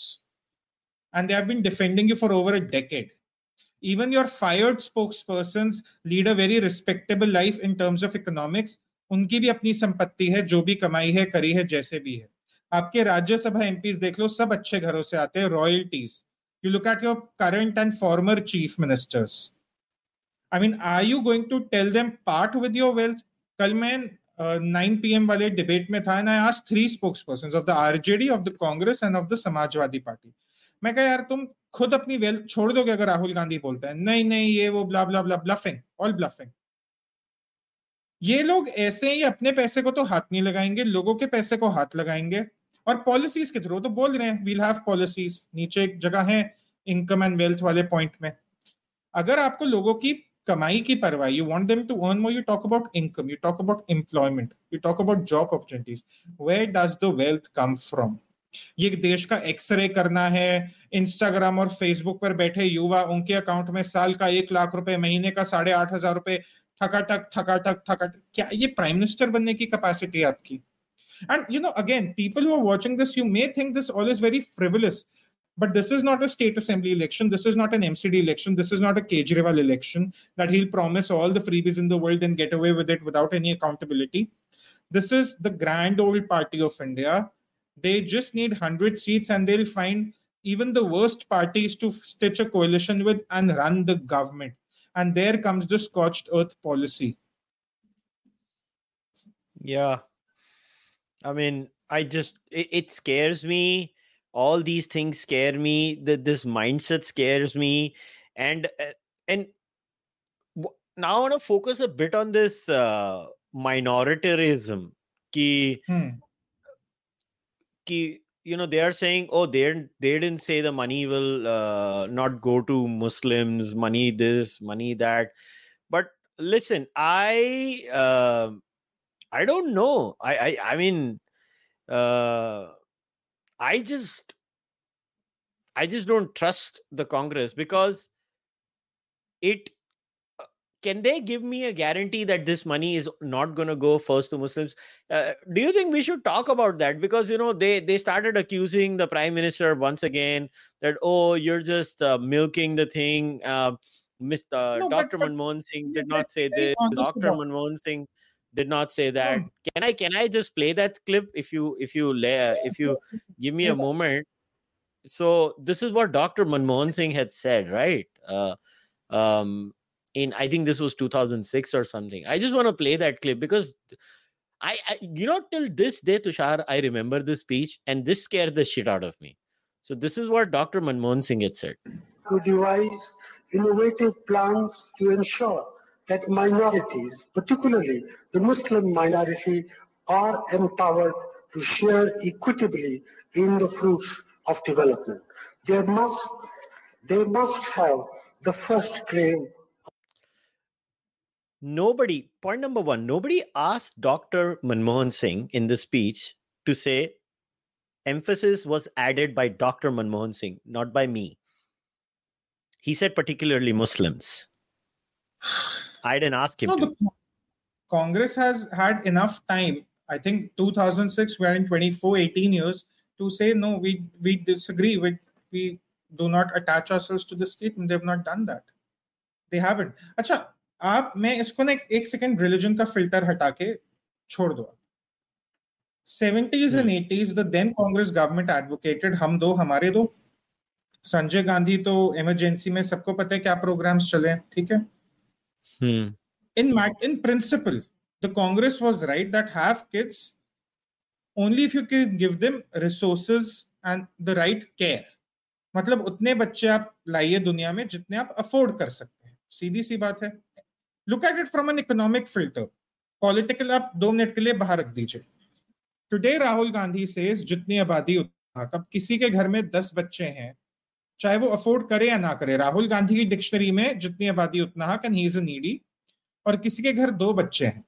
And they have been defending you for over a decade. Even your fired spokespersons lead a very respectable life in terms of economics. उनकी भी अपनी संपत्ति है, जो भी कमाई है, करी है, जैसे भी है. आपके राज्यसभा एमपीज देख लो, सब अच्छे घरों से आते हैं, royalties. You look at your current and former chief ministers. I mean, are you going to tell them part with your wealth? कल मैं uh, nine p m वाले debate में था, and I asked three spokespersons of the R J D, of the Congress, and of the Samajwadi party. मैं कहा यार तुम खुद अपनी wealth छोड़ दोगे अगर राहुल गांधी बोलता है? नहीं नहीं ये वो blah blah blah bluffing, all bluffing. ये लोग ऐसे ही अपने पैसे को तो हाथ नहीं लगाएंगे, लोगों के पैसे को हाथ लगाएंगे. और पॉलिसीज के थ्रू तो बोल रहे हैं वील हैव पॉलिसीज, नीचे एक जगह है इनकम एंड वेल्थ वाले पॉइंट में. अगर आपको लोगों की कमाई की परवाह, you want them to earn more, you talk about income, you talk about employment, you talk about job opportunities. Where does the wealth come from? ये देश का एक्सरे करना है. इंस्टाग्राम और फेसबुक पर बैठे युवा, उनके अकाउंट में साल का एक लाख रुपए, महीने का साढ़े आठ हजार रुपए ठकाटक ठकाटक ठकाटक. क्या ये प्राइम मिनिस्टर बनने की कैपेसिटी है आपकी? And you know, again, people who are watching this, you may think this all is very frivolous. But this is not a state assembly election. This is not an M C D election. This is not a Kejriwal election that he'll promise all the freebies in the world and get away with it without any accountability. This is the grand old party of India. They just need one hundred seats and they'll find even the worst parties to stitch a coalition with and run the government. And there comes the scorched earth policy. Yeah. I mean, I just, it, it scares me. All these things scare me. The, this mindset scares me. And, uh, and w- now I want to focus a bit on this uh, minoritarianism. Ki, Hmm. ki, you know, they are saying, oh, they they didn't say the money will uh, not go to Muslims, money this, money that. But listen, I uh, I don't know. I I, I mean, uh, I just I just don't trust the Congress because it. Can they give me a guarantee that this money is not going to go first to Muslims? Uh, do you think we should talk about that? Because, you know, they, they started accusing the Prime Minister once again that, oh, you're just uh, milking the thing. Uh, Mister No, Doctor but- but- Manmohan Singh did Yeah, not say very this. honest Doctor about- Manmohan Singh did not say that. No. Can I can I just play that clip if you if you lay, if you give me a moment? So this is what Doctor Manmohan Singh had said, right? Uh, um, in I think this was two thousand six or something. I just want to play that clip because I, I you know, till this day, Tushar, I remember this speech and this scared the shit out of me. So this is what Doctor Manmohan Singh had said. To devise innovative plans to ensure that minorities, particularly the Muslim minority, are empowered to share equitably in the fruits of development. They must, they must have the first claim. Nobody, point number one, nobody asked Doctor Manmohan Singh in the speech to say emphasis was added by Doctor Manmohan Singh, not by me. He said particularly Muslims. I didn't ask him No, to. the Congress has had enough time. I think two thousand six, we're in twenty-four, eighteen years to say, no, we, we disagree. We, we do not attach ourselves to the statement. They've not done that. They haven't. अच्छा, आप मैं इसको ना एक second religion का filter हटा के छोड़ दो. seventies and eighties, the then Congress government advocated हम दो हमारे दो. संजय गांधी तो इमरजेंसी में सबको पता है क्या प्रोग्राम्स चले, ठीक है? Hmm. In in principle, the Congress was right that have kids only if you can give them resources and the right care. मतलब उतने बच्चे आप लाइए दुनिया में जितने आप अफोर्ड कर सकते हैं. सीधी सी बात है. Look at it from an economic filter. Political आप दो मिनट के लिए बाहर रख दीजिए. Today Rahul Gandhi says जितनी आबादी उतना. अब किसी के घर में दस बच्चे हैं, चाहे वो अफोर्ड करे या ना करे, राहुल गांधी की डिक्शनरी में जितनी आबादी उतना हक and he is a needy, और किसी के घर दो बच्चे हैं.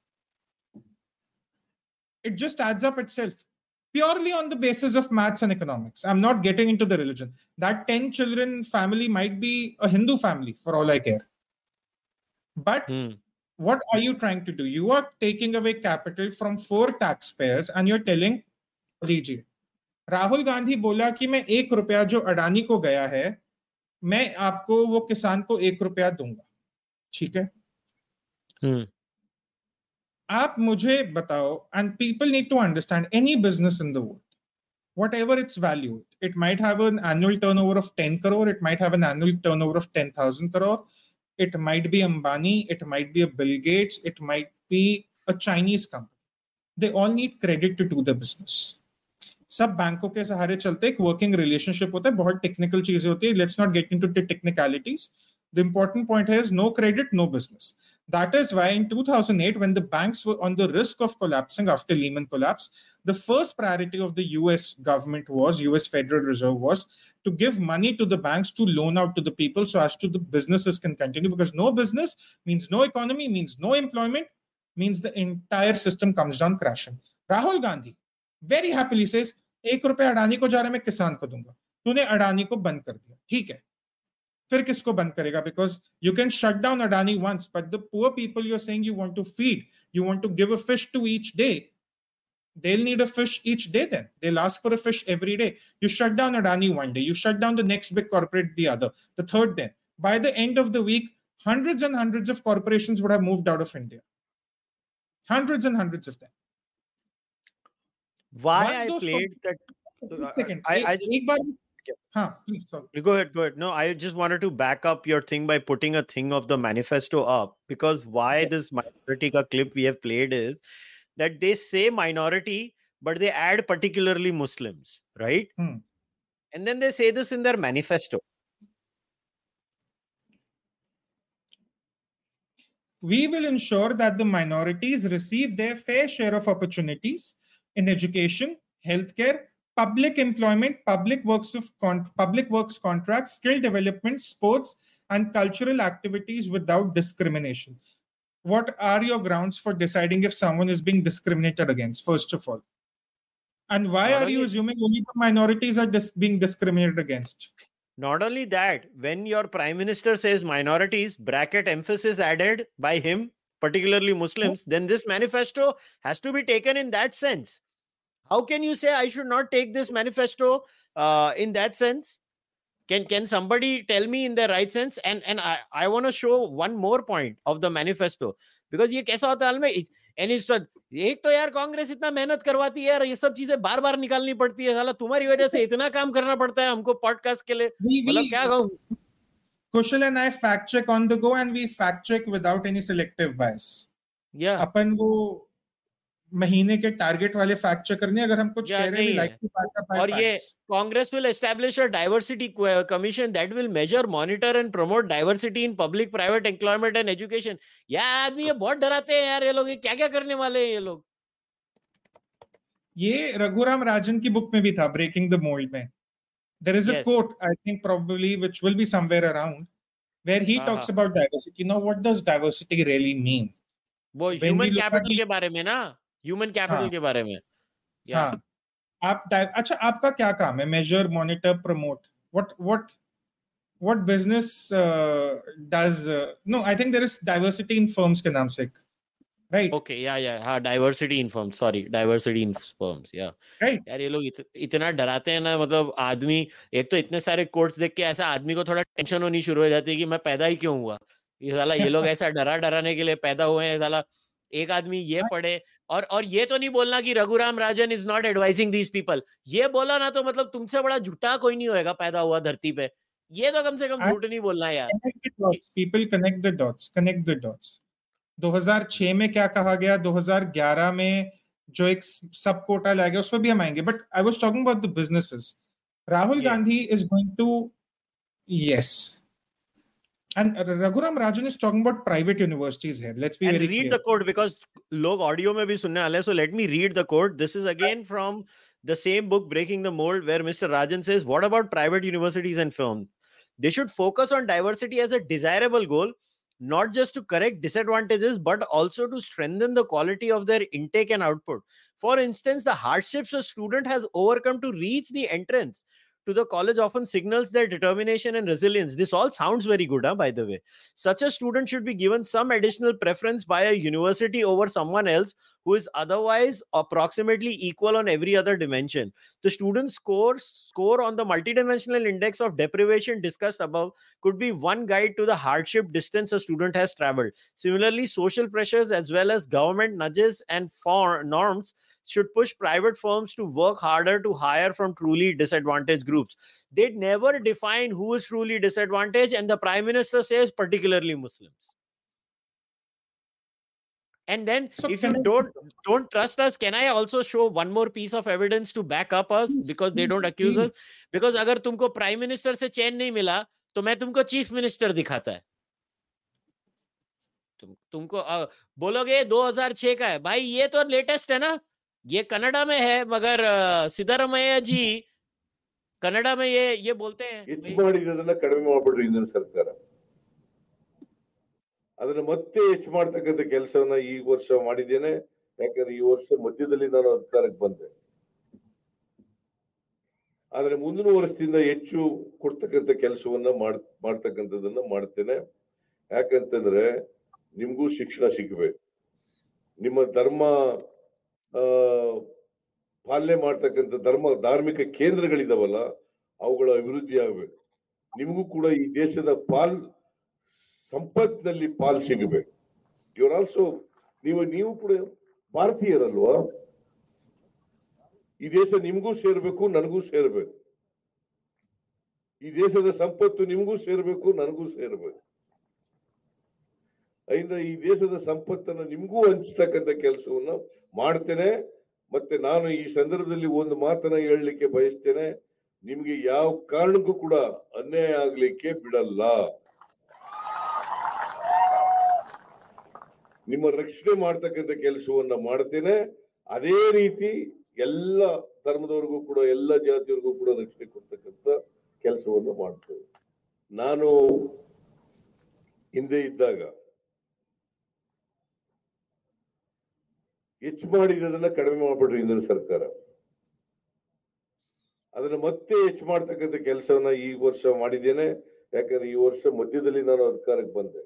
It just adds up itself purely on the basis of maths and economics. I'm not getting into the religion. That ten children family might be a Hindu family for all I care. But Hmm. what are you trying to do? You are taking away capital from four taxpayers and you're telling, लीजिए. राहुल गांधी बोला कि मैं एक रुपया जो अडानी को गया है, मैं आपको वो किसान को एक रुपया दूंगा. ठीक है? Hmm. आप मुझे बताओ, and people need to understand any business in the world, whatever its value, it might have an annual turnover of ten crore, it might have an annual turnover of ten thousand crore, it might be Ambani, it might be a Bill Gates, it might be a Chinese company. They all need credit to do the business. सब बैंकों के सहारे चलते एक working relationship होता है, बहुत technical चीजें होती है. Let's not get into the technicalities. The important point is no credit, no business. That is why in two thousand eight, when the banks were on the risk of collapsing after Lehman collapse, the first priority of the U S government was, U S Federal Reserve was, to give money to the banks to loan out to the people so as to the businesses can continue, because no business means no economy, means no employment, means the entire system comes down crashing. Rahul Gandhi very happily says, एक रुपया अडानी को जा रहा है, मैं किसान को दूंगा. तूने अडानी को बंद कर दिया, ठीक है. फिर किसको बंद करेगा? Because you can shut down Adani once, but the poor people you're saying you want to feed, you want to give a fish to each day, they'll need a fish each day then. They'll ask for a fish every day. You shut down Adani one day, you shut down the next big corporate the other, the third day. By the end of the week, hundreds and hundreds of corporations would have moved out of India. Hundreds and hundreds of them. Why Once I those played that? One second. I, I एक- just, एक बार हाँ, please, sorry. go ahead, go ahead. No, I just wanted to back up your thing by putting a thing of the manifesto up, because why Yes. this minority ka clip we have played is that they say minority, but they add particularly Muslims, right? Hmm. And then they say this in their manifesto. We will ensure that the minorities receive their fair share of opportunities in education, healthcare, public employment, public works of con- public works contracts, skill development, sports, and cultural activities without discrimination. What are your grounds for deciding if someone is being discriminated against, first of all? And why Not are you only- assuming only the minorities are dis- being discriminated against? Not only that, when your prime minister says minorities, bracket emphasis added by him, particularly Muslims, then this manifesto has to be taken in that sense. How can you say I should not take this manifesto uh, in that sense? Can can somebody tell me in the right sense? And and I, I want to show one more point of the manifesto, because ये कैसा होता है हाल में, and it's एक तो यार कांग्रेस इतना मेहनत करवाती है यार, ये सब चीजें बार बार निकालनी पड़ती है, साला तुम्हारी वजह से इतना काम करना पड़ता है हमको पॉडकास्ट के लिए, We, मतलब we, क्या कहूँ. Kushal and I fact check on the go, and we fact check without any selective bias. Yeah. अपन वो महीने के टारगेट वाले फैक्ट चेकर नहीं, अगर हम कुछ या कह रहे हैं नहीं लाइक है. टू बैक अप और ये Congress will establish a diversity qu- commission that will measure, monitor and promote diversity in public, private employment and education. यार आदमी ये बहुत डराते हैं यार, ये लोग ये क्या क्या करने वाले हैं ये लोग. ये रघुराम राजन की बुक में भी था, ब्रेकिंग द मोल्ड में. There is a Yes. quote, I think probably, which will be somewhere around, where he हाँ, talks हाँ. about diversity. Now, what does diversity really mean? वो When we human look at capital the- के बारे में ना, human capital हाँ. के बारे में. या हाँ. आप di- अच्छा, आपका क्या काम है? Measure, monitor, promote. What what what business uh, does? Uh, no, I think there is diversity in firms के नाम से, right? ओके, या या हाँ, diversity in firms, sorry, diversity in firms. Yeah Right. यार ये लोग इत, इतना डराते हैं ना, मतलब आदमी एक तो इतने सारे कोट्स देख के ऐसा आदमी को थोड़ा टेंशन होनी शुरू हो जाती है कि मैं पैदा ही क्यों हुआ. ये साला ये लोग ऐसा डरा डराने के लिए पैदा हुए हैं. साला एक आदमी ये पढ़े और और ये तो नहीं बोलना कि Raghuram Rajan is not advising these people. ये बोला ना तो मतलब तुमसे बड़ा झूठा कोई नहीं होएगा पैदा हुआ धरती पे. ये तो कम से कम I- झूठ नहीं बोलना यार. Connect the dots. People connect the dots. Connect the dots. दो हज़ार छह में क्या कहा गया, दो हज़ार ग्यारह में जो एक सब कोटा लाया गया, उस पर भी हम आएंगे. But I was talking about the businesses. Rahul Yeah. Gandhi is going to, yes, and Raghuram Rajan is talking about private universities here. Let's be And very read clear. the quote, because log audio mein bhi sunne wale hain. So let me read the quote. This is again from the same book, Breaking the Mold, where Mister Rajan says, what about private universities and firms? They should focus on diversity as a desirable goal, not just to correct disadvantages, but also to strengthen the quality of their intake and output. For instance, the hardships a student has overcome to reach the entrance to the college often signals their determination and resilience. This all sounds very good, huh, by the way. Such a student should be given some additional preference by a university over someone else who is otherwise approximately equal on every other dimension. The student's score, score on the multidimensional index of deprivation discussed above could be one guide to the hardship distance a student has traveled. Similarly, social pressures as well as government nudges and for norms should push private firms to work harder to hire from truly disadvantaged groups. They never define who is truly disadvantaged, and the Prime Minister says particularly Muslims. And then So if can you I- don't don't trust us, can I also show one more piece of evidence to back up us? Please, Because they please, don't accuse us. please. Because अगर तुमको prime minister से चैन नहीं मिला तो मैं तुमको chief minister दिखाता है. तुम तुमको अ, बोलोगे दो हज़ार छह का है भाई, ये तो लेटेस्ट है ना, ये कनाडा में है, मगर अ, सिद्धरामಯ್ಯ जी कनाडा में ये ये बोलते हैं ಹೆಚ್ಚು ಮಾಡಿರೋದನ್ನ ಕಡಿಮೆ ಮಾಡ್ಬಿಟ್ರು ಹಿಂದಿನ ಸರ್ಕಾರ. ಅದನ್ನ ಮತ್ತೆ ಹೆಚ್ಚು ಮಾಡ್ತಕ್ಕಂಥ ಕೆಲಸವನ್ನ ಈ ವರ್ಷ ಮಾಡಿದ್ದೇನೆ. ಯಾಕಂದ್ರೆ ಈ ವರ್ಷ ಮಧ್ಯದಲ್ಲಿ ನಾನು ಅಧಿಕಾರಕ್ಕೆ ಬಂದೆ. ಆದ್ರೆ ಮುಂದಿನ ವರ್ಷದಿಂದ ಹೆಚ್ಚು ಕೊಡ್ತಕ್ಕಂಥ ಕೆಲಸವನ್ನ ಮಾಡ್ ಮಾಡ್ತಕ್ಕಂಥದ್ದನ್ನ ಮಾಡ್ತೇನೆ. ಯಾಕಂತಂದ್ರೆ ನಿಮ್ಗೂ ಶಿಕ್ಷಣ ಸಿಗಬೇಕು, ನಿಮ್ಮ ಧರ್ಮ ಆ ಪಾಲನೆ ಮಾಡ್ತಕ್ಕಂಥ ಧರ್ಮ ಧಾರ್ಮಿಕ ಕೇಂದ್ರಗಳಿದಾವಲ್ಲ ಅವುಗಳ ಅಭಿವೃದ್ಧಿ ಆಗಬೇಕು. ನಿಮಗೂ ಕೂಡ ಈ ದೇಶದ ಪಾಲ್ ಸಂಪತ್ತಿನಲ್ಲಿ ಪಾಲ್ ಸಿಗಬೇಕು. ಯುವರ್ ಆಲ್ಸೋ ನೀವು ನೀವು ಕೂಡ ಭಾರತೀಯರಲ್ವಾ? ಈ ದೇಶ ನಿಮಗೂ ಸೇರ್ಬೇಕು, ನನಗೂ ಸೇರ್ಬೇಕು. ಈ ದೇಶದ ಸಂಪತ್ತು ನಿಮಗೂ ಸೇರ್ಬೇಕು, ನನಗೂ ಸೇರ್ಬೇಕು. ಅದರಿಂದ ಈ ದೇಶದ ಸಂಪತ್ತನ್ನು ನಿಮಗೂ ಹಂಚತಕ್ಕಂಥ ಕೆಲಸವನ್ನ ಮಾಡ್ತೇನೆ. ಮತ್ತೆ ನಾನು ಈ ಸಂದರ್ಭದಲ್ಲಿ ಒಂದು ಮಾತನ್ನ ಹೇಳಲಿಕ್ಕೆ ಬಯಸ್ತೇನೆ, ನಿಮ್ಗೆ ಯಾವ ಕಾರಣಕ್ಕೂ ಕೂಡ ಅನ್ಯಾಯ ಆಗ್ಲಿಕ್ಕೆ ಬಿಡಲ್ಲ. ನಿಮ್ಮ ರಕ್ಷಣೆ ಮಾಡ್ತಕ್ಕಂಥ ಕೆಲಸವನ್ನ ಮಾಡ್ತೇನೆ. ಅದೇ ರೀತಿ ಎಲ್ಲ ಧರ್ಮದವರಿಗೂ ಕೂಡ ಎಲ್ಲ ಜಾತಿಯವರಿಗೂ ಕೂಡ ರಕ್ಷಣೆ ಕೊಡ್ತಕ್ಕಂಥ ಕೆಲಸವನ್ನು ಮಾಡ್ತೇವೆ. ನಾನು ಹಿಂದೆ ಇದ್ದಾಗ ಹೆಚ್ಚು ಮಾಡಿದ್ದನ್ನ ಕಡಿಮೆ ಮಾಡ್ಬಿಟ್ರು ಹಿಂದಿನ ಸರ್ಕಾರ. ಅದನ್ನ ಮತ್ತೆ ಹೆಚ್ಚು ಮಾಡ್ತಕ್ಕಂಥ ಕೆಲಸವನ್ನ ಈ ವರ್ಷ ಮಾಡಿದ್ದೇನೆ. ಯಾಕಂದ್ರೆ ಈ ವರ್ಷ ಮಧ್ಯದಲ್ಲಿ ನಾನು ಅಧಿಕಾರಕ್ಕೆ ಬಂದೆ.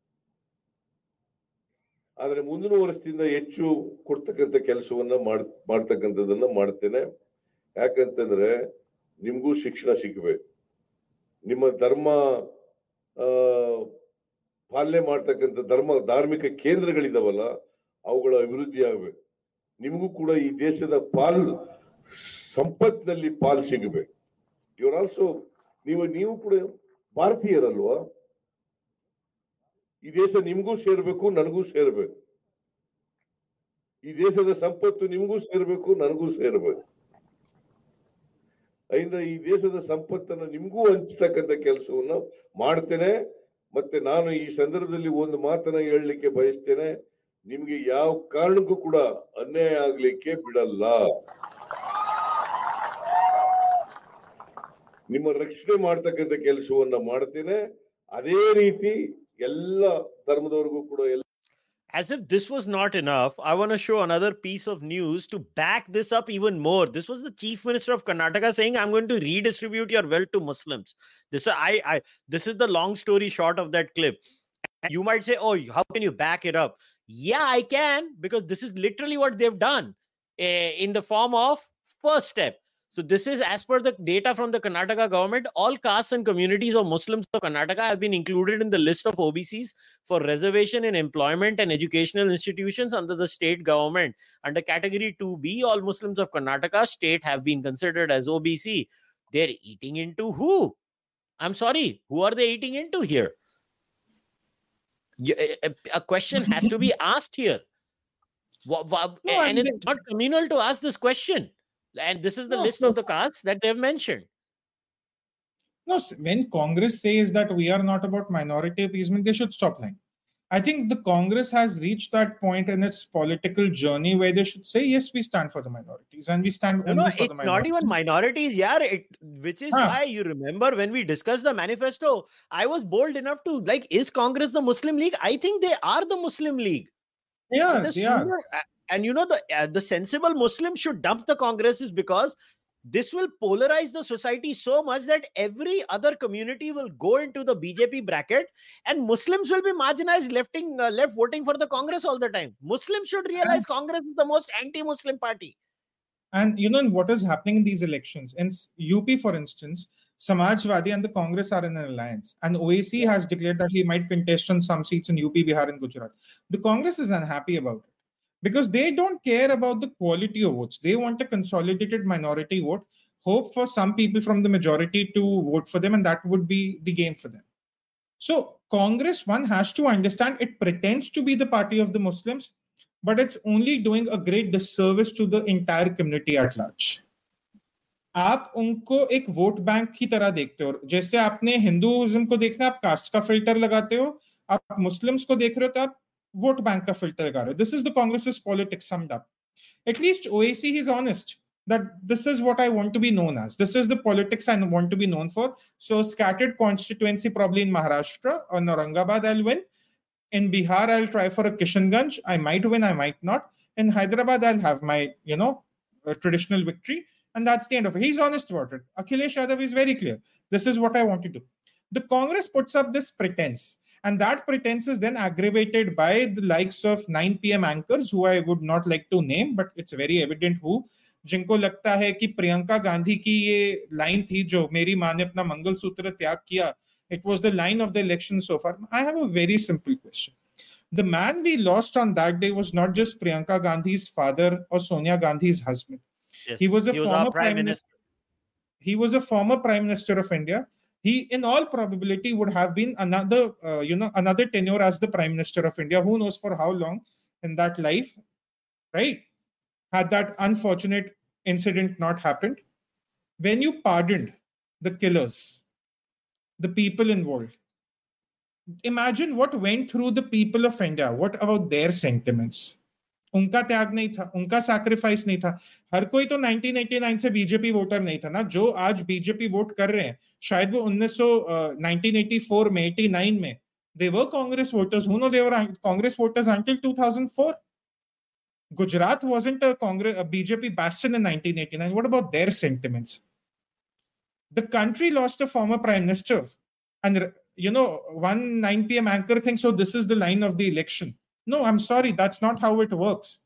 ಆದ್ರೆ ಮುಂದಿನ ವರ್ಷದಿಂದ ಹೆಚ್ಚು ಕೊಡ್ತಕ್ಕಂಥ ಕೆಲಸವನ್ನ ಮಾಡ್ ಮಾಡ್ತಕ್ಕಂಥದ್ದನ್ನ ಮಾಡ್ತೇನೆ. ಯಾಕಂತಂದ್ರೆ ನಿಮ್ಗೂ ಶಿಕ್ಷಣ ಸಿಗಬೇಕು. ನಿಮ್ಮ ಧರ್ಮ ಆ ಪಾಲನೆ ಮಾಡ್ತಕ್ಕಂಥ ಧರ್ಮ ಧಾರ್ಮಿಕ ಕೇಂದ್ರಗಳಿದಾವಲ್ಲ ಅವುಗಳ ಅಭಿವೃದ್ಧಿ ಆಗಬೇಕು. ನಿಮಗೂ ಕೂಡ ಈ ದೇಶದ ಪಾಲ್ ಸಂಪತ್ತಿನಲ್ಲಿ ಪಾಲ್ ಸಿಗಬೇಕು. ಯುವರ್ ಆಲ್ಸೋ ನೀವು ನೀವು ಕೂಡ ಭಾರತೀಯರಲ್ವಾ? ಈ ದೇಶ ನಿಮಗೂ ಸೇರ್ಬೇಕು, ನನಗೂ ಸೇರ್ಬೇಕು. ಈ ದೇಶದ ಸಂಪತ್ತು ನಿಮಗೂ ಸೇರ್ಬೇಕು, ನನಗೂ ಸೇರ್ಬೇಕು. ಅದರಿಂದ ಈ ದೇಶದ ಸಂಪತ್ತನ್ನು ನಿಮಗೂ ಹಂಚತಕ್ಕಂಥ ಕೆಲಸವನ್ನ ಮಾಡ್ತೇನೆ. ಮತ್ತೆ ನಾನು ಈ ಸಂದರ್ಭದಲ್ಲಿ ಒಂದು ಮಾತನ್ನ ಹೇಳಲಿಕ್ಕೆ ಬಯಸ್ತೇನೆ, ನಿಮ್ಗೆ ಯಾವ ಕಾರಣಕ್ಕೂ ಕೂಡ ಅನ್ಯಾಯ ಆಗ್ಲಿಕ್ಕೆ ಬಿಡಲ್ಲ. ನಿಮ್ಮ ರಕ್ಷಣೆ ಮಾಡ್ತಕ್ಕಂಥ ಕೆಲಸವನ್ನ ಮಾಡ್ತೇನೆ. ಅದೇ ರೀತಿ ಎಲ್ಲ ಧರ್ಮದವರಿಗೂ ಕೂಡ ಎಲ್ಲ. As if this was not enough, I want to show another piece of news to back this up even more. This was the Chief Minister of Karnataka saying, I'm going to redistribute your wealth to Muslims. This, I, I, this is the long story short of that clip. And you might say, oh, how can you back it up? Yeah, I can, because this is literally what they've done uh, in the form of first step. So this is as per the data from the Karnataka government. All castes and communities of Muslims of Karnataka have been included in the list of O B Cs for reservation in employment and educational institutions under the state government. Under category two B, all Muslims of Karnataka state have been considered as O B C. They're eating into who? I'm sorry, who are they eating into here? A question has to be asked here. And it's not communal to ask this question. And this is the no, list no, of the castes that they've mentioned. No, when Congress says that we are not about minority appeasement, they should stop lying. I think the Congress has reached that point in its political journey where they should say, yes, we stand for the minorities and we stand no, only no, for it's the minorities. Not even minorities, yeah, it, which is huh. why you remember when we discussed the manifesto, I was bold enough to like, is Congress the Muslim League? I think they are the Muslim League. Yeah, the they sooner, are. And you know, the uh, the sensible Muslims should dump the Congress is because this will polarize the society so much that every other community will go into the B J P bracket and Muslims will be marginalized, lefting, uh, left voting for the Congress all the time. Muslims should realize and, Congress is the most anti-Muslim party. And you know what is happening in these elections? In U P, for instance, Samajwadi and the Congress are in an alliance. And O A C has declared that he might contest on some seats in U P, Bihar and Gujarat. The Congress is unhappy about it. Because they don't care about the quality of votes. They want a consolidated minority vote, hope for some people from the majority to vote for them, and that would be the game for them. So Congress, one has to understand, it pretends to be the party of the Muslims, but it's only doing a great disservice to the entire community at large. आप उनको एक vote bank की तरह देखते हो. जैसे आपने Hinduism को देखना, आप कास्ट का फिल्टर लगाते हो, आप मुस्लिम्स को देख रहे हो तो आप vote bank ka filter lega rahe. This is the Congress's politics summed up. At least O A C is honest that this is what I want to be known as. This is the politics I want to be known for. So scattered constituency probably in Maharashtra or Aurangabad I'll win. In Bihar I'll try for a Kishanganj. I might win, I might not. In Hyderabad I'll have my, you know, traditional victory. And that's the end of it. He's honest about it. Akhilesh Yadav is very clear. This is what I want to do. The Congress puts up this pretense. And that pretense is then aggravated by the likes of nine p.m. anchors, who I would not like to name, but it's very evident who. जिनको लगता है कि प्रियंका गांधी की ये line थी जो मेरी माँ ने अपना मंगलसूत्र त्याग किया, it was the line of the election so far. I have a very simple question. The man we lost on that day was not just Priyanka Gandhi's father or Sonia Gandhi's husband. Yes, he was a he was former our prime prime minister. minister. He was a former prime minister of India. He, in all probability, would have been another, uh, you know, another tenure as the prime minister of India. Who knows for how long in that life, right? Had that unfortunate incident not happened, when you pardoned the killers, the people involved, imagine what went through the people of India. What about their sentiments? उनका त्याग नहीं था, उनका sacrifice नहीं था. हर कोई तो नाइनटीन एटी नाइन से बीजेपी वोटर नहीं था ना. जो आज बीजेपी वोट कर रहे हैं, शायद वो उन्नीस सौ नाइनटीन एटी फोर में, एटी नाइन में, they were Congress voters. Who know they were Congress voters until two thousand four. Gujarat wasn't a Congress, a B J P bastion in nineteen eighty-nine. What about their sentiments? The country lost a former prime minister, and you know, one nine p.m. anchor thinks, so this is the line of the election. No, I'm sorry, that's not how it works.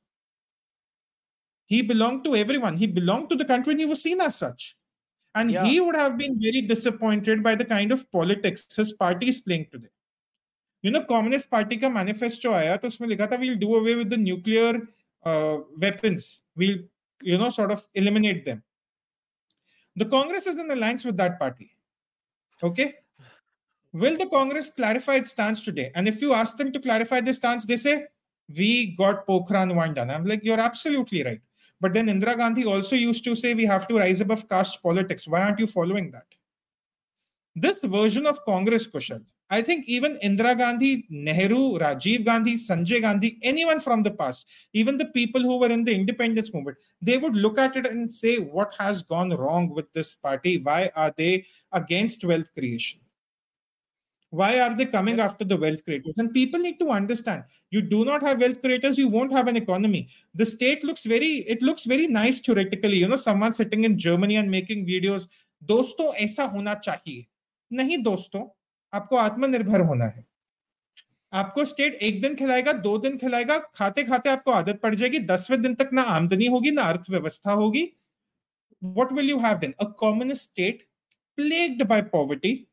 He belonged to everyone. He belonged to the country and he was seen as such. And Yeah. he would have been very disappointed by the kind of politics his party is playing today. You know, Communist Party ka manifesto aaya, to usme likha tha, we'll do away with the nuclear uh, weapons. We'll, you know, sort of eliminate them. The Congress is in alliance with that party. Okay? Will the Congress clarify its stance today? And if you ask them to clarify their stance, they say, we got Pokhran one done. I'm like, you're absolutely right. But then Indira Gandhi also used to say we have to rise above caste politics. Why aren't you following that? This version of Congress, Kushal, I think even Indira Gandhi, Nehru, Rajiv Gandhi, Sanjay Gandhi, anyone from the past, even the people who were in the independence movement, they would look at it and say, what has gone wrong with this party? Why are they against wealth creation? Why are they coming after the wealth creators? And people need to understand, you do not have wealth creators, you won't have an economy. The state looks very, it looks very nice theoretically. You know, someone sitting in Germany and making videos, दोस्तों ऐसा होना चाहिए. नहीं दोस्तों, आपको आत्मनिर्भर होना है. आपको स्टेट एक दिन खिलाएगा, दो दिन खिलाएगा, खाते खाते आपको आदत पड़ जाएगी, दसवें दिन तक ना आमदनी होगी, ना अर्थव्यवस्था होगी. What will you have then? A communist state plagued by poverty,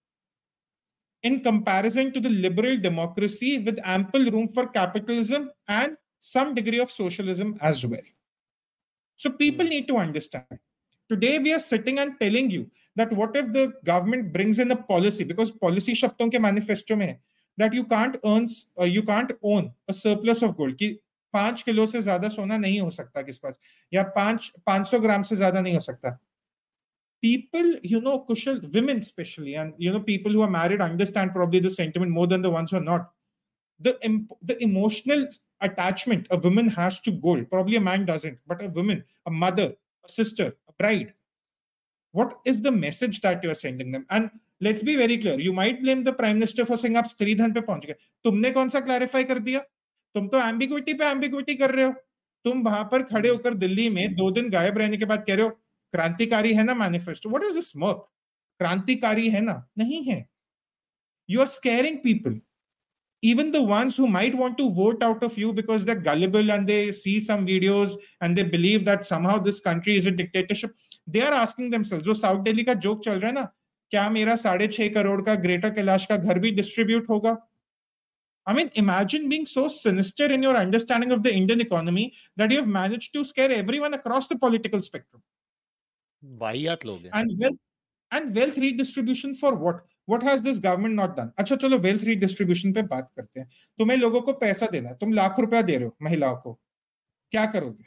in comparison to the liberal democracy with ample room for capitalism and some degree of socialism as well. So people mm. need to understand. Today we are sitting and telling you that what if the government brings in a policy, because policy shabdon ke manifesto mein hai, that you can't earn, uh, you can't own a surplus of gold. Ki पांच kilo से ज्यादा सोना नहीं हो सकता किस पास, या पांच पांच सौ ग्राम से ज्यादा नहीं हो सकता. People, you know, Kushal, women especially, and you know, people who are married understand probably the sentiment more than the ones who are not. The the emotional attachment a woman has to gold, probably a man doesn't, but a woman, a mother, a sister, a bride. What is the message that you are sending them? And let's be very clear. You might blame the Prime Minister for saying आप स्त्रीधन पे पहुंच गए. तुमने कौन सा clarify कर दिया? तुम तो ambiguity पे ambiguity कर रहे हो. तुम वहां पर खड़े होकर दिल्ली में दो दिन गायब रहने के बाद कह रहे हो क्रांतिकारी है ना manifesto. What is this smirk? क्रांतिकारी है ना? नहीं है. You are scaring people. Even the ones who might want to vote out of you because they're gullible and they see some videos and they believe that somehow this country is a dictatorship, they are asking themselves, जो south Delhi का joke चल रहा है ना, क्या मेरा साढ़े छह करोड़ का ग्रेटर कैलाश का घर भी डिस्ट्रीब्यूट होगा? I mean, imagine being so sinister in your understanding of the Indian economy that you have managed to scare everyone across the political spectrum. वाहियात लोग हैं. And wealth, and wealth redistribution for what? What has this government not done? अच्छा चलो wealth redistribution पे बात करते हैं. तुम्हें लोगों को पैसा देना है, तुम लाख रुपया दे रहे हो महिलाओं को, क्या करोगे?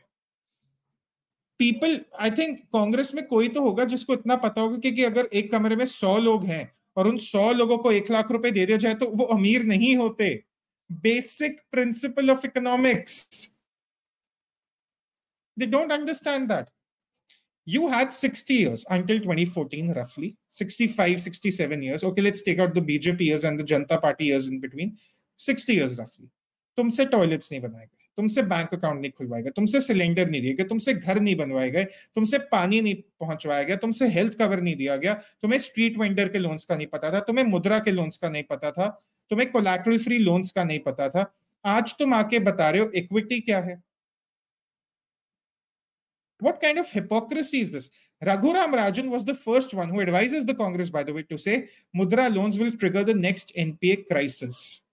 People, I think कांग्रेस में कोई तो होगा जिसको इतना पता होगा कि, कि अगर एक कमरे में सौ लोग हैं और उन सौ लोगों को एक लाख रुपए दे दिया जाए तो वो अमीर नहीं होते. Basic principle of economics. They don't understand that. You had sixty years until twenty fourteen, roughly sixty-five, sixty-seven years. Okay, let's take out the B J P years and the Janata Party years in between. sixty years roughly. तुमसे toilets नहीं बनाए गए, तुमसे bank account नहीं खुलवाए गए, तुमसे cylinder नहीं दिए गए, तुमसे घर नहीं बनवाए गए, तुमसे पानी नहीं पहुंचवाया गया, तुमसे हेल्थ कवर नहीं दिया गया, तुम्हें स्ट्रीट वेंडर के लोन्स का नहीं पता था, तुम्हें मुद्रा के लोन्स का नहीं पता था, तुम्हें कोलैटरल फ्री लोन्स का नहीं पता था. आज तुम आके बता रहे हो इक्विटी क्या है. What kind of hypocrisy is this? Raghuram Rajan was the first one who advises the Congress, by the way, to say Mudra loans will trigger the next N P A crisis.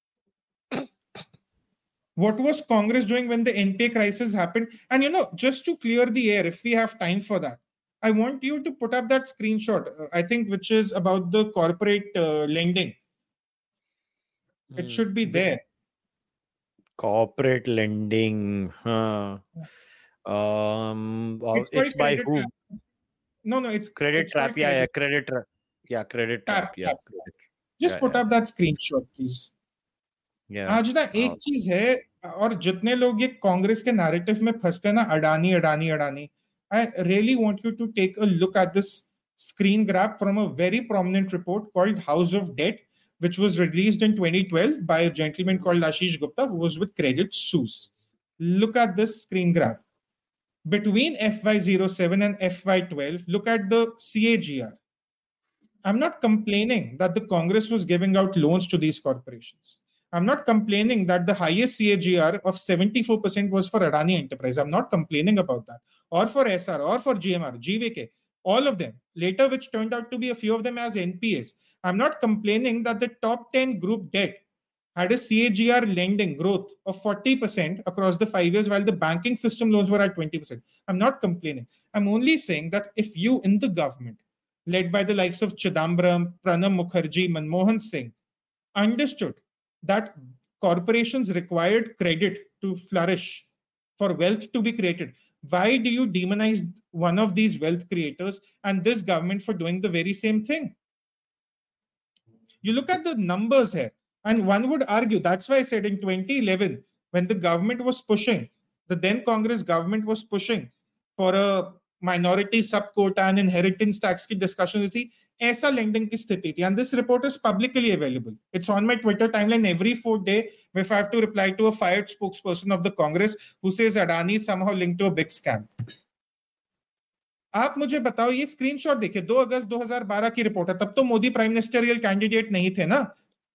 What was Congress doing when the N P A crisis happened? And, you know, just to clear the air, if we have time for that, I want you to put up that screenshot, uh, I think, which is about the corporate uh, lending. It Hmm. should be there. Corporate lending. Huh. Um, uh, It's called it's by Credit whom? Trap. No, no, it's Credit it's called Trap. Yeah, yeah, Credit Credit Trap. Yeah, Credit Tap. Trap. Yeah, Tap. credit. Just Yeah, put yeah, up that screenshot, please. yeah. आज ना एक Uh, चीज है, और जितने लोग ये कांग्रेस के नैरेटिव में फंसते हैं ना, Adani Adani Adani, I really want you to take a look at this screen grab from a very prominent report called House of Debt, which was released in twenty twelve by a gentleman called Ashish Gupta, who was with Credit Suisse. Look at this screen grab. Between F Y oh seven and F Y twelve, look at the C A G R. I'm not complaining that the Congress was giving out loans to these corporations. I'm not complaining that the highest C A G R of seventy-four percent was for Adani Enterprise. I'm not complaining about that. Or for S R, or for G M R, G V K, all of them. Later, which turned out to be a few of them as N P As. I'm not complaining that the top ten group debt had a C A G R lending growth of forty percent across the five years, while the banking system loans were at twenty percent. I'm not complaining. I'm only saying that if you in the government, led by the likes of Chidambaram, Pranab Mukherjee, Manmohan Singh, understood that corporations required credit to flourish, for wealth to be created, why do you demonize one of these wealth creators and this government for doing the very same thing? You look at the numbers here, and one would argue, that's why I said in twenty eleven, when the government was pushing, the then Congress government was pushing for a minority subquota and inheritance tax ki discussion thi, aisa lending ki sthiti thi. And this report is publicly available. It's on my Twitter timeline every fourth day, if I have to reply to a fired spokesperson of the Congress who says Adani is somehow linked to a big scam. आप मुझे बताओ, ये screenshot देखिए, दो अगस्त दो हज़ार बारह की रिपोर्ट है, तब तो मोदी प्राइम मिनिस्टरियल कैंडिडेट नहीं थे ना.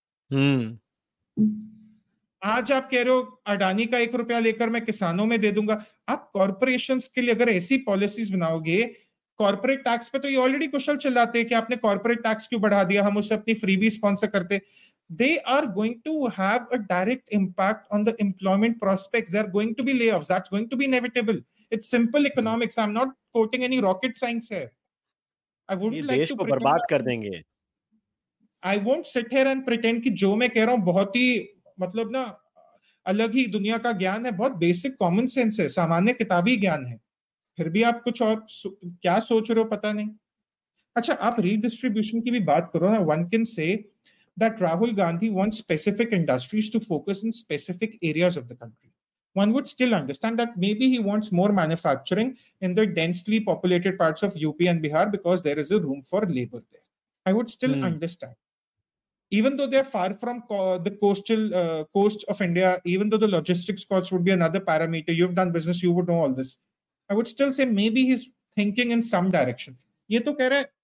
hmm. आज आप कह रहे हो अडानी का एक रुपया लेकर मैं किसानों में दे दूंगा. आप कॉर्पोरेशंस के लिए अगर ऐसी पॉलिसीज बनाओगे, कॉर्पोरेट टैक्स पे तो ये ऑलरेडी कुशल चिल्लाते हैं कि आपने कॉर्पोरेट टैक्स क्यों बढ़ा दिया, हम उसे अपनी फ्रीबी स्पॉन्सर करते. They are going to have a direct impact on the employment prospects. There are going to be layoffs. That's going to be inevitable. It's simple economics. I'm not quoting any rocket science here. I wouldn't like देश to को pretend बर्बाद that- कर देंगे. I won't sit here and pretend कि जो मैं कह रहा हूँ बहुत ही मतलब ना अलग ही दुनिया का ज्ञान है, बहुत बेसिक कॉमन सेंस है, सामान्य किताबी ज्ञान है. फिर भी आप कुछ और सो, क्या सोच रहे हो पता नहीं. अच्छा, आप रीडिस्ट्रीब्यूशन की भी बात करो ना. One can say that Rahul Gandhi wants specific industries to focus in specific areas of the country. One would still understand that maybe he wants more manufacturing in the densely populated parts of U P and Bihar because there is a room for labor there. I would still Hmm. understand. Even though they're far from co- the coastal uh, coast of India, even though the logistics costs would be another parameter, you've done business, you would know all this. I would still say maybe he's thinking in some direction. ये तो कह रहा है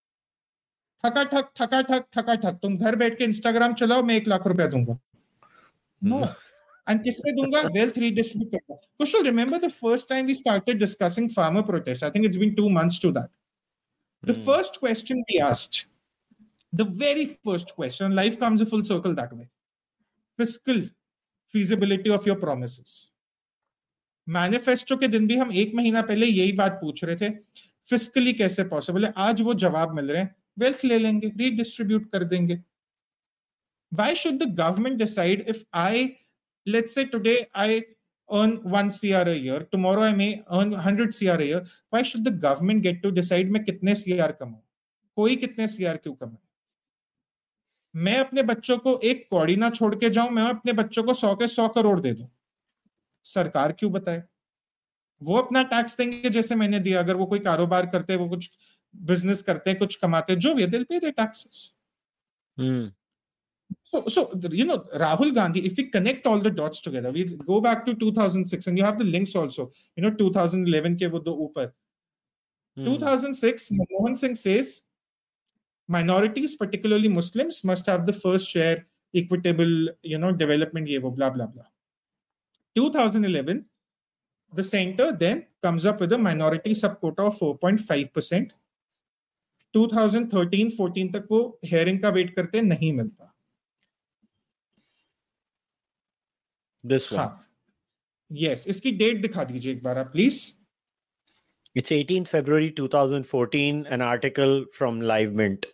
ठका ठक ठका ठक ठका ठक, तुम घर बैठ के इंस्टाग्राम चलाओ, मैं एक लाख रुपया दूंगा. No. And किससे दूंगा? Wealth redistribute करना. Kushal, remember the first time we started discussing farmer protests? I think it's been two months to that. The Hmm. first question we asked, the very first question, life comes a full circle that way. Fiscal feasibility of your promises. Manifesto के दिन भी हम एक महीना पहले यही बात पूछ रहे थे, फिस्कली कैसे पॉसिबल है. आज वो जवाब मिल रहे हैं, वेल्थ ले लेंगे, रीडिस्ट्रीब्यूट कर देंगे. Why should the government decide if I, let's say today I earn one C R a year, tomorrow I may earn one hundred C R a year, why should the government get to decide मैं कितने C R कमाऊं? कोई कितने C R क्यों कमाए? मैं अपने बच्चों को एक कौड़ी ना छोड़ के जाऊं, मैं अपने बच्चों को सौ के सौ करोड़ दे दूं. सरकार क्यों बताए? वो अपना टैक्स देंगे जैसे मैंने दिया. अगर वो कोई कारोबार करते हैं, वो कुछ बिजनेस करते हैं, कुछ कमाते हैं, जो भी, they'll pay their taxes. Hmm. So, so you know, Rahul Gandhi, if we connect all the dots together, we go back to two thousand six, and you have the links also. You know, two thousand eleven ke wo do upar. Hmm. two thousand six, Manmohan Singh says minorities, particularly Muslims, must have the first share, equitable, you know, development, ye wo, blah, blah, blah. two thousand eleven, the center then comes up with a minority subquota of four point five percent. twenty thirteen fourteen तक वो hearing का wait करते नहीं मिलता. This one. हाँ. Yes. इसकी date दिखा दीजिए एक बार आप please. It's eighteenth February twenty fourteen, an article from Live Mint.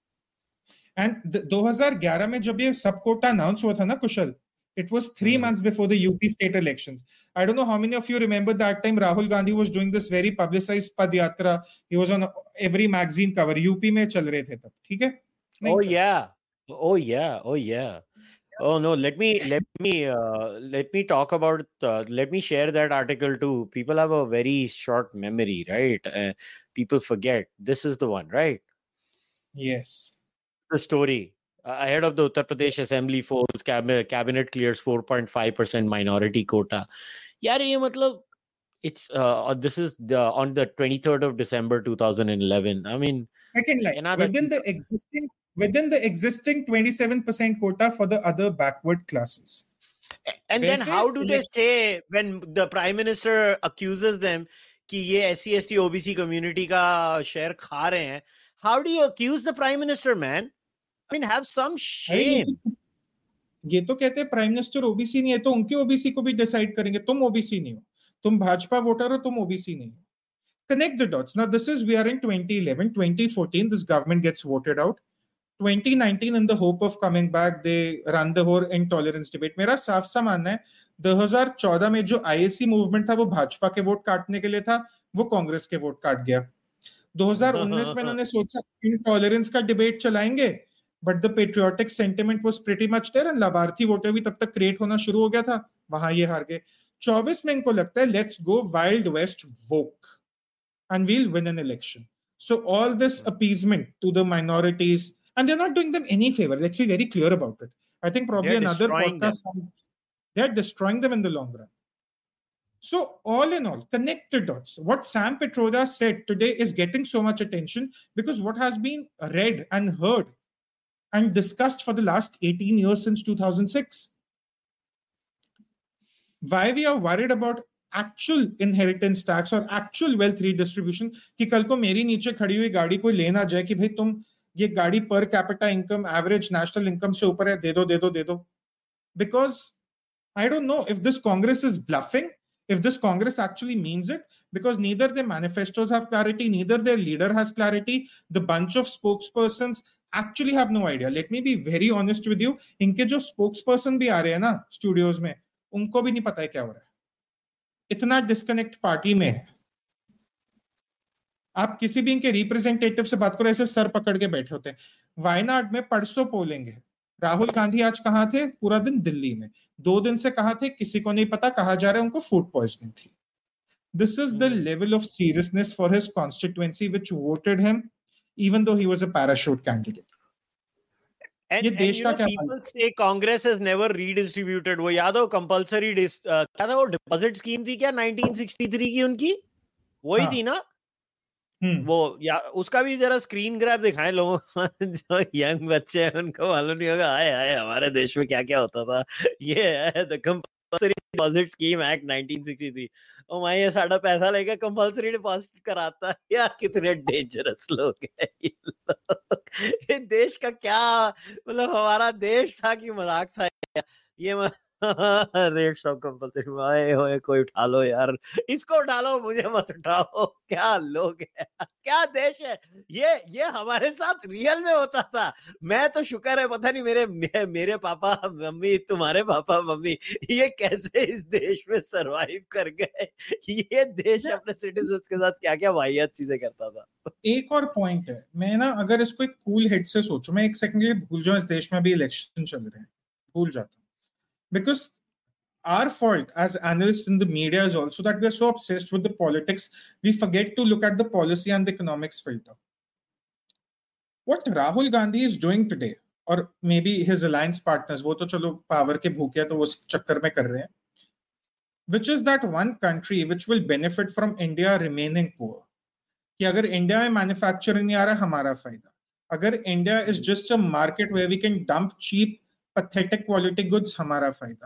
And twenty eleven में जब ये subquota announce हुआ था ना कुशल, it was three months before the U P state elections. I don't know how many of you remember that time Rahul Gandhi was doing this very publicized Padyatra. He was on every magazine cover. U P में चल रहे थे तब, ठीक है? Oh yeah, oh yeah, oh yeah. Oh no, let me let me uh, let me talk about. Uh, let me share that article too. People have a very short memory, right? Uh, people forget. This is the one, right? Yes. The story. Uh, ahead of the Uttar Pradesh Assembly polls, cabinet, cabinet clears four point five percent minority quota. Yaar, ye matlab, it's uh, this is the on the twenty-third of December twenty eleven. I mean, second line within the existing within the existing twenty-seven percent quota for the other backward classes. And then how do they say when the Prime Minister accuses them कि ये S C S T O B C community का share खा रहे हैं? How do you accuse the Prime Minister, man? I mean, have some shame. ये तो कहते हैं प्राइम मिनिस्टर ओबीसी नहीं है, तो उनके ओबीसी को भी डिसाइड करेंगे. तुम ओबीसी नहीं हो, तुम भाजपा वोटर हो, तुम ओबीसी नहीं हो. Connect the dots. Now this is, we are in twenty eleven, twenty fourteen, this government gets voted out. twenty nineteen, in the hope of coming back, they run the whole intolerance debate. मेरा साफ सा मानना है, twenty fourteen में जो I A C movement था वो भाजपा के वोट काटने के लिए था, वो कांग्रेस के वोट काट गया. twenty nineteen में उन्होंने सोचा इंटॉलरेंस का डिबेट चलाएंगे, but the patriotic sentiment was pretty much there and लाभार्थी वोटर भी तब तक क्रिएट होना शुरू हो गया था, वहां ये हार गए. twenty-four में इनको लगता है let's go wild west woke and we'll win an election. So all this appeasement to the minorities, and they're not doing them any favor. Let's be very clear about it. I think probably they're another podcast, them. they're destroying them in the long run. So all in all, connect the dots. What Sam Pitroda said today is getting so much attention because what has been read and heard and discussed for the last eighteen years since two thousand six. Why we are worried about actual inheritance tax or actual wealth redistribution कि कल को मेरी नीचे खड़ी हुई गाड़ी कोई ले ना जाए कि भाई तुम ये गाड़ी per capita income, average national income से ऊपर है, दे दो, दे दो, दे दो. Because I don't know if this Congress is bluffing, if this Congress actually means it, because neither their manifestos have clarity, neither their leader has clarity. The bunch of spokespersons actually have no idea. Let me be very honest with you. इनके जो spokesperson भी आ रहे हैं ना studios में, उनको भी नहीं पता है क्या हो रहा है. इतना डिस्कनेक्ट पार्टी में है. आप किसी भी इनके रिप्रेजेंटेटिव से बात करो, ऐसे सर पकड़ के बैठे होते हैं. वायनाड में परसों पोलिंग है. राहुल गांधी आज कहां थे? पूरा दिन दिल्ली में. दो दिन से कहां थे किसी को नहीं पता. कहा जा रहा है उनको फूड पॉइजनिंग थी. This is the level of seriousness for his constituency which voted him even though he was a parachute candidate. And, and you know, people say Congress has never redistributed. वो याद हो compulsory dis, uh, क्या था वो deposit scheme थी क्या nineteen sixty-three की उनकी? वही थी ना? वो या उसका भी जरा स्क्रीन ग्रैब दिखाएं लोगों को. जो यंग बच्चे हैं उनको मालूम नहीं होगा आए आए हमारे देश में क्या क्या होता था. ये है the compulsory deposit scheme act nineteen sixty-three. Oh my ये सारा पैसा लेके कंपल्सरी डिपॉजिट कराता है. यार कितने डेंजरस लोग हैं ये लोग. ये देश का क्या मतलब हमारा देश था कि मजाक था ये. रेट्स ऑफ कंपल्सरी आए होए कोई उठा लो यार, इसको उठा लो, मुझे मत उठाओ. क्या लोग हैं, क्या देश है ये. ये हमारे साथ रियल में होता था. मैं तो शुक्र है पता नहीं मेरे मेरे पापा मम्मी तुम्हारे पापा मम्मी ये कैसे इस देश में सरवाइव कर गए. ये देश अपने सिटीजन्स के साथ क्या क्या वाहियात चीजें करता था. एक और पॉइंट है, मैं ना अगर इसको एक कूल हेड से सोचूं, मैं एक सेकंड के लिए भूल जाऊं इस देश में अभी इलेक्शन चल रहे हैं, भूल जाता हूं. Because our fault as analysts in the media is also that we are so obsessed with the politics, we forget to look at the policy and the economics filter. What Rahul Gandhi is doing today, or maybe his alliance partners, वो तो चलो power के भूखे हैं तो वो चक्कर में कर रहे हैं, which is that one country which will benefit from India remaining poor. कि अगर इंडिया में मैन्युफैक्चरिंग नहीं आ रहा हमारा फायदा, अगर India is just a market where we can dump cheap pathetic quality goods हमारा फायदा,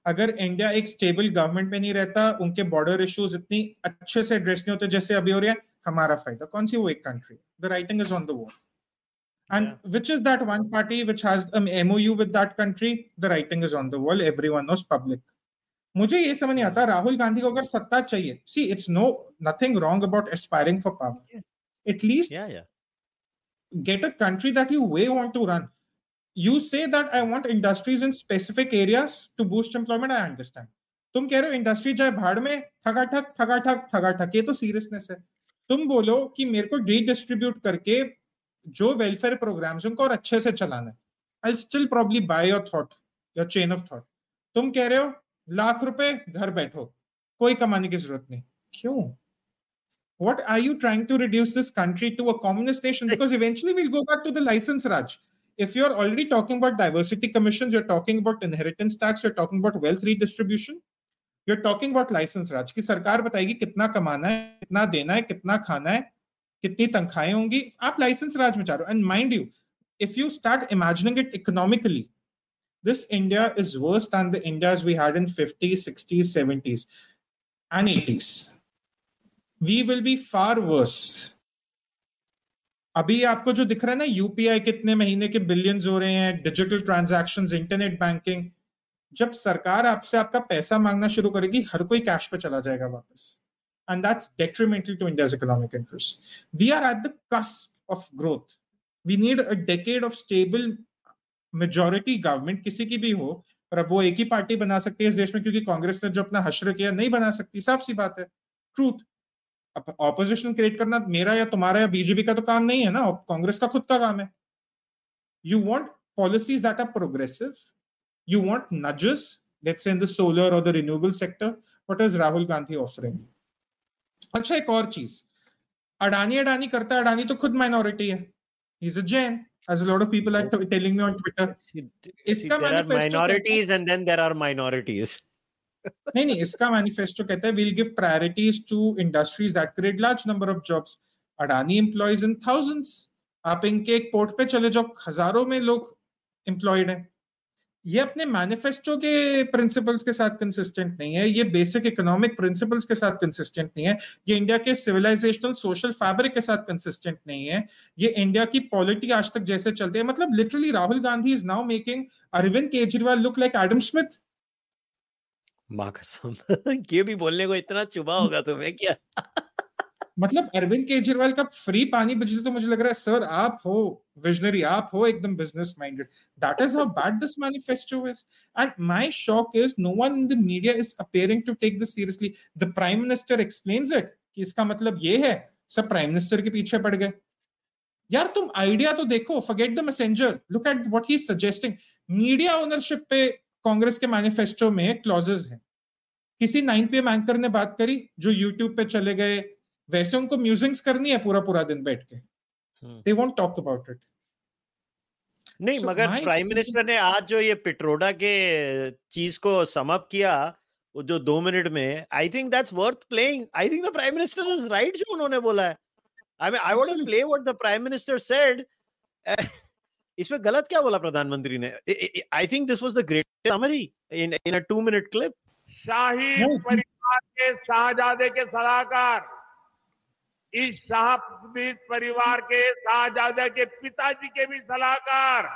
अगर इंडिया एक स्टेबल गवर्नमेंट में नहीं रहता, उनके बॉर्डर इश्यूज इतनी अच्छे से एड्रेस नहीं होते जैसे अभी हो रहा है, हमारा फायदा कौन सी वो एक country? The writing is on the wall. And yeah. which is that one party which has an M O U with that country? The writing is on the wall. Everyone knows public. मुझे ये समझ नहीं आता, राहुल गांधी को अगर सत्ता चाहिए, see, it's no nothing wrong about aspiring for power. Yeah. At least yeah, yeah. get a country that you way want to run. You say that I want industries in specific areas to boost employment. I understand. तुम कह रहे हो industry जाए भाड़ में, ठगाठक ठगाठक ठगाठक, ये तो seriousness है. तुम बोलो कि मेरे को रीडिस्ट्रीब्यूट करके जो वेलफेयर प्रोग्राम्स उनको और अच्छे से चलाना है. I will still probably buy your thought, your chain of thought. तुम कह रहे हो लाख रुपए घर बैठो, कोई कमाने की जरूरत नहीं. क्यों? What are you trying to reduce this country to a communist nation? Because eventually we'll go back to the license Raj. If you're already talking about diversity commissions, you're talking about inheritance tax, you're talking about wealth redistribution, you're talking about license Raj. कि सरकार बताएगी कितना कमाना है, कितना देना है, कितना खाना है, कितनी तनख्वाहें होंगी. आप लाइसेंस राज में जा रहे हो. And mind you, if you start imagining it economically, this India is worse than the Indias we had in fifties, sixties, seventies and eighties. We will be far worse. अभी आपको जो दिख रहा है ना, यूपीआई कितने महीने के बिलियंस हो रहे हैं, डिजिटल ट्रांजैक्शंस, इंटरनेट बैंकिंग, जब सरकार आपसे आपका पैसा मांगना शुरू करेगी, हर कोई कैश पे चला जाएगा वापस. And that's detrimental to India's economic interests. We are at the cusp of growth. We need a decade of stable majority government, किसी की भी हो. और अब वो एक ही पार्टी बना सकती है इस देश में, क्योंकि कांग्रेस ने जो अपना हश्र किया नहीं बना सकती. साफ सी बात है, ट्रूथ. ऑपोजिशन क्रिएट करना मेरा या तुम्हारा या बीजेपी का तो काम नहीं है ना, कांग्रेस का खुद का काम है. You want policies that are progressive. You want nudges, let's say in the solar or the renewable sector. What is Rahul Gandhi offering? अच्छा, एक और चीज, अडानी अडानी करता है. अडानी तो खुद माइनॉरिटी है. He's a Jain, as a lot of people are telling me on Twitter. See, see, there are minorities and then there are minorities. नहीं नहीं, इसका मैनिफेस्टो कहता है we'll give priorities to industries that create large number of jobs. Adani employs in thousands. आप इनके एक port पे चले जाओ, हजारों में लोग एम्प्लॉयड हैं. ये अपने मैनिफेस्टो के प्रिंसिपल्स के साथ कंसिस्टेंट नहीं है, ये बेसिक इकोनॉमिक प्रिंसिपल्स के साथ कंसिस्टेंट नहीं है, ये इंडिया के सिविलाइजेशनल सोशल फैब्रिक के साथ कंसिस्टेंट नहीं है, ये इंडिया की पॉलिटी आज तक जैसे चलते हैं. मतलब literally Rahul Gandhi is now making Arvind Kejriwal look like Adam Smith. मां कसम, ये भी बोलने को इतना चुभा होगा तुम्हें क्या? मतलब अरविंद केजरीवाल का फ्री पानी बिजली तो मुझे लग रहा है सर आप हो विजनरी, आप हो एकदम business minded. That is how bad this manifesto is. And my shock is no one in the media is appearing to take this seriously. The prime minister explains it कि इसका मतलब ये है, सब प्राइम मिनिस्टर के पीछे पड़ गए. यार तुम आइडिया तो देखो, forget the messenger, look at what he is suggesting. Media ownership पे कांग्रेस के मैनिफेस्टो में क्लॉजेस हैं. किसी नाइन पी एम एंकर ने बात करी जो यूट्यूब पे चले गए, वैसे उनको म्यूजिक्स करनी है पूरा पूरा दिन बैठ के. They won't talk about it. नहीं, so मगर प्राइम मिनिस्टर ने आज जो ये पिट्रोडा के चीज को समअप किया वो जो दो मिनट में, I think that's worth playing. I think the prime minister is right जो उन्होंने बोला है. I mean I want to play what the prime minister said. इसमें गलत क्या बोला प्रधानमंत्री ने? I think this was the greatest summary in in a two minute clip. शाही परिवार के शाहजादे के सलाहकार, इस शाही परिवार के शाहजादे के पिताजी के भी सलाहकार,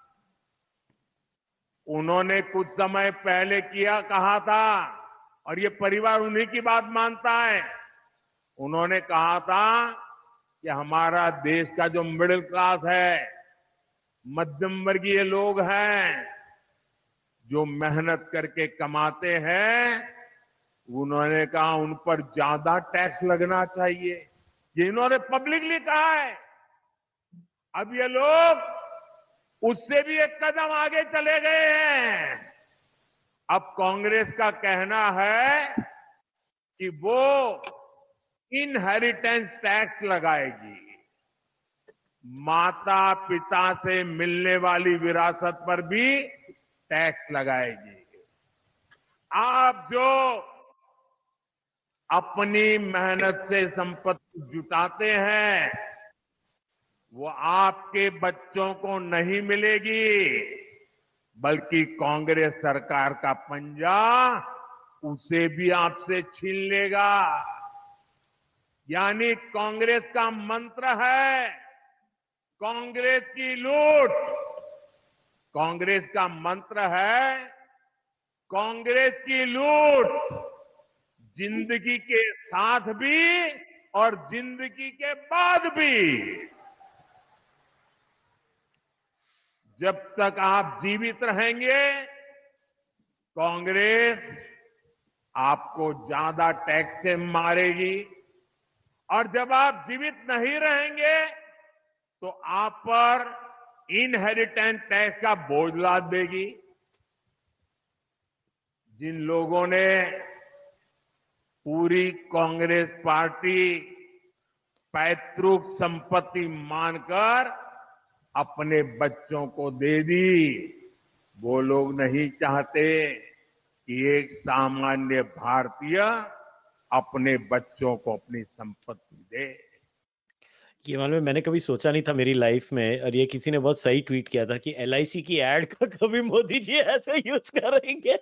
उन्होंने कुछ समय पहले किया कहा था, और ये परिवार उन्हीं की बात मानता है. उन्होंने कहा था कि हमारा देश का जो मिडिल क्लास है, मध्यम वर्गीय लोग हैं, जो मेहनत करके कमाते हैं, उन्होंने कहा उन पर ज्यादा टैक्स लगना चाहिए. ये इन्होंने पब्लिकली कहा है. अब ये लोग उससे भी एक कदम आगे चले गए हैं. अब कांग्रेस का कहना है कि वो इनहेरिटेंस टैक्स लगाएगी, माता पिता से मिलने वाली विरासत पर भी टैक्स लगाएगी. आप जो अपनी मेहनत से संपत्ति जुटाते हैं, वो आपके बच्चों को नहीं मिलेगी, बल्कि कांग्रेस सरकार का पंजा उसे भी आपसे छीन लेगा। यानी कांग्रेस का मंत्र है कांग्रेस की लूट, कांग्रेस का मंत्र है कांग्रेस की लूट, जिंदगी के साथ भी और जिंदगी के बाद भी। जब तक आप जीवित रहेंगे कांग्रेस आपको ज्यादा टैक्स से मारेगी, और जब आप जीवित नहीं रहेंगे तो आप पर इनहेरिटेंस टैक्स का बोझ लाद देगी। जिन लोगों ने पूरी कांग्रेस पार्टी पैतृक संपत्ति मानकर अपने बच्चों को दे दी, वो लोग नहीं चाहते कि एक सामान्य भारतीय अपने बच्चों को अपनी संपत्ति दे। ये मालूम है, मैंने कभी सोचा नहीं था मेरी लाइफ में, और ये किसी ने बहुत सही ट्वीट किया था कि एल आई सी की एड का कभी मोदी जी ऐसे यूज करेंगे।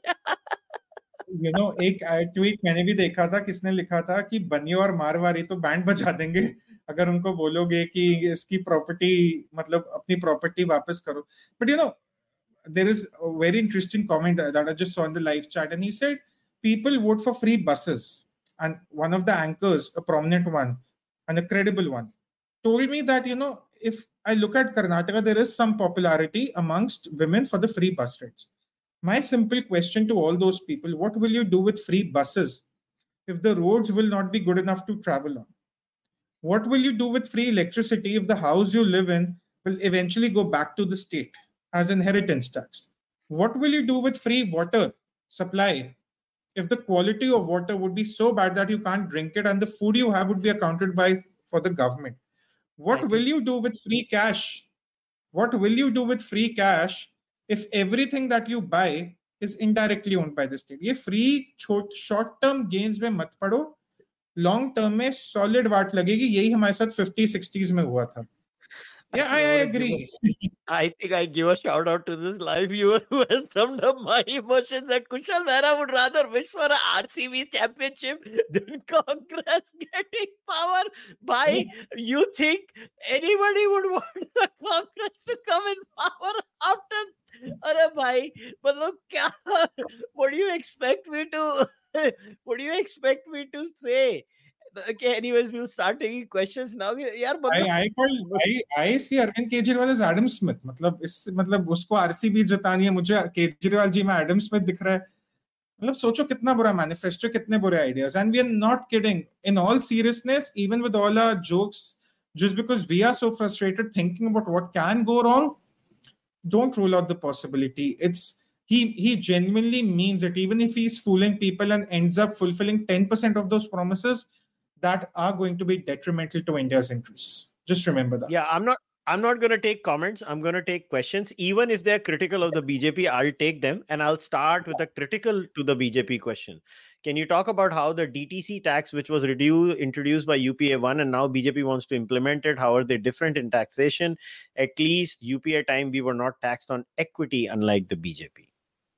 यू नो एक ट्वीट मैंने भी देखा था, किसने लिखा था कि बनियो और मारवाड़ी तो बैंड बजा देंगे अगर उनको बोलोगे कि इसकी प्रॉपर्टी मतलब अपनी प्रॉपर्टी वापस करो। But you know there is a very interesting comment that I just saw in the live chat, and he said people vote for free buses, and one of the anchors, a prominent one and a credible one, told me that, you know, if I look at Karnataka, there is some popularity amongst women for the free bus rides. My simple question to all those people, what will you do with free buses if the roads will not be good enough to travel on? What will you do with free electricity if the house you live in will eventually go back to the state as inheritance tax? What will you do with free water supply if the quality of water would be so bad that you can't drink it and the food you have would be accounted by for the government? What will you do with free cash? What will you do with free cash if everything that you buy is indirectly owned by the state? ये free short term gains में मत पड़ो, long term में solid वाट लगेगी। यही हमारे साथ fifties sixties में हुआ था। Yeah, I, I agree. I think I give a shout out to this live viewer who has summed up my emotions that Kushal Mehra would rather wish for a R C B championship than Congress getting power. By you think anybody would want the Congress to come in power after? Arey bhai, matlab kya? What do you expect me to? What do you expect me to say? Okay, anyways, we'll start taking questions now. यार I I call I I see Arvind Kejriwal as Adam Smith. मतलब इस मतलब उसको RCB जितानी है, मुझे केजरीवाल जी में Adam Smith दिख रहा है। मतलब सोचो कितना बुरा मैनिफेस्टो, कितने बुरे ideas. And we are not kidding, in all seriousness, even with all our jokes, just because we are so frustrated thinking about what can go wrong, don't rule out the possibility. It's he he genuinely means it, even if he's fooling people and ends up fulfilling ten percent of those promises that are going to be detrimental to India's interests. Just remember that. Yeah, I'm not I'm not going to take comments. I'm going to take questions. Even if they're critical of the B J P, I'll take them. And I'll start with a critical to the B J P question. Can you talk about how the D T C tax, which was reduced, introduced by U P A one, and now B J P wants to implement it, how are they different in taxation? At least U P A time, we were not taxed on equity, unlike the B J P.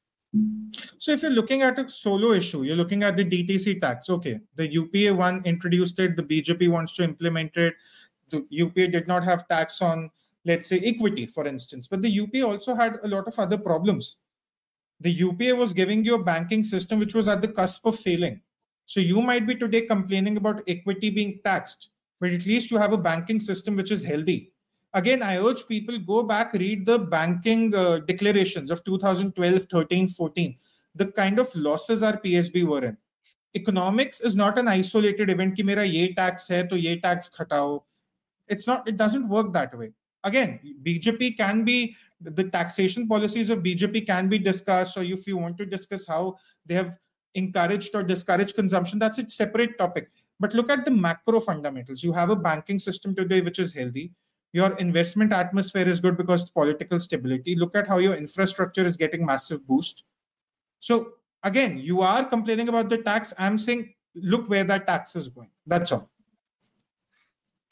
So if you're looking at a solo issue, you're looking at the D T C tax. Okay, the U P A one introduced it, the B J P wants to implement it. The U P A did not have tax on, let's say, equity, for instance. But the U P A also had a lot of other problems. The U P A was giving you a banking system which was at the cusp of failing. So you might be today complaining about equity being taxed, but at least you have a banking system which is healthy. Again, I urge people, go back, read the banking uh, declarations of two thousand twelve, thirteen, fourteen. The kind of losses our P S B were in. Economics is not an isolated event ki mera ye tax hai, to ye tax khatao. It's not, it doesn't work that way. Again, B J P can be, the taxation policies of B J P can be discussed, or if you want to discuss how they have encouraged or discouraged consumption, that's a separate topic. But look at the macro fundamentals. You have a banking system today which is healthy. Your investment atmosphere is good because of political stability. Look at how your infrastructure is getting massive boost. So again, you are complaining about the tax. I'm saying, look where that tax is going. That's all.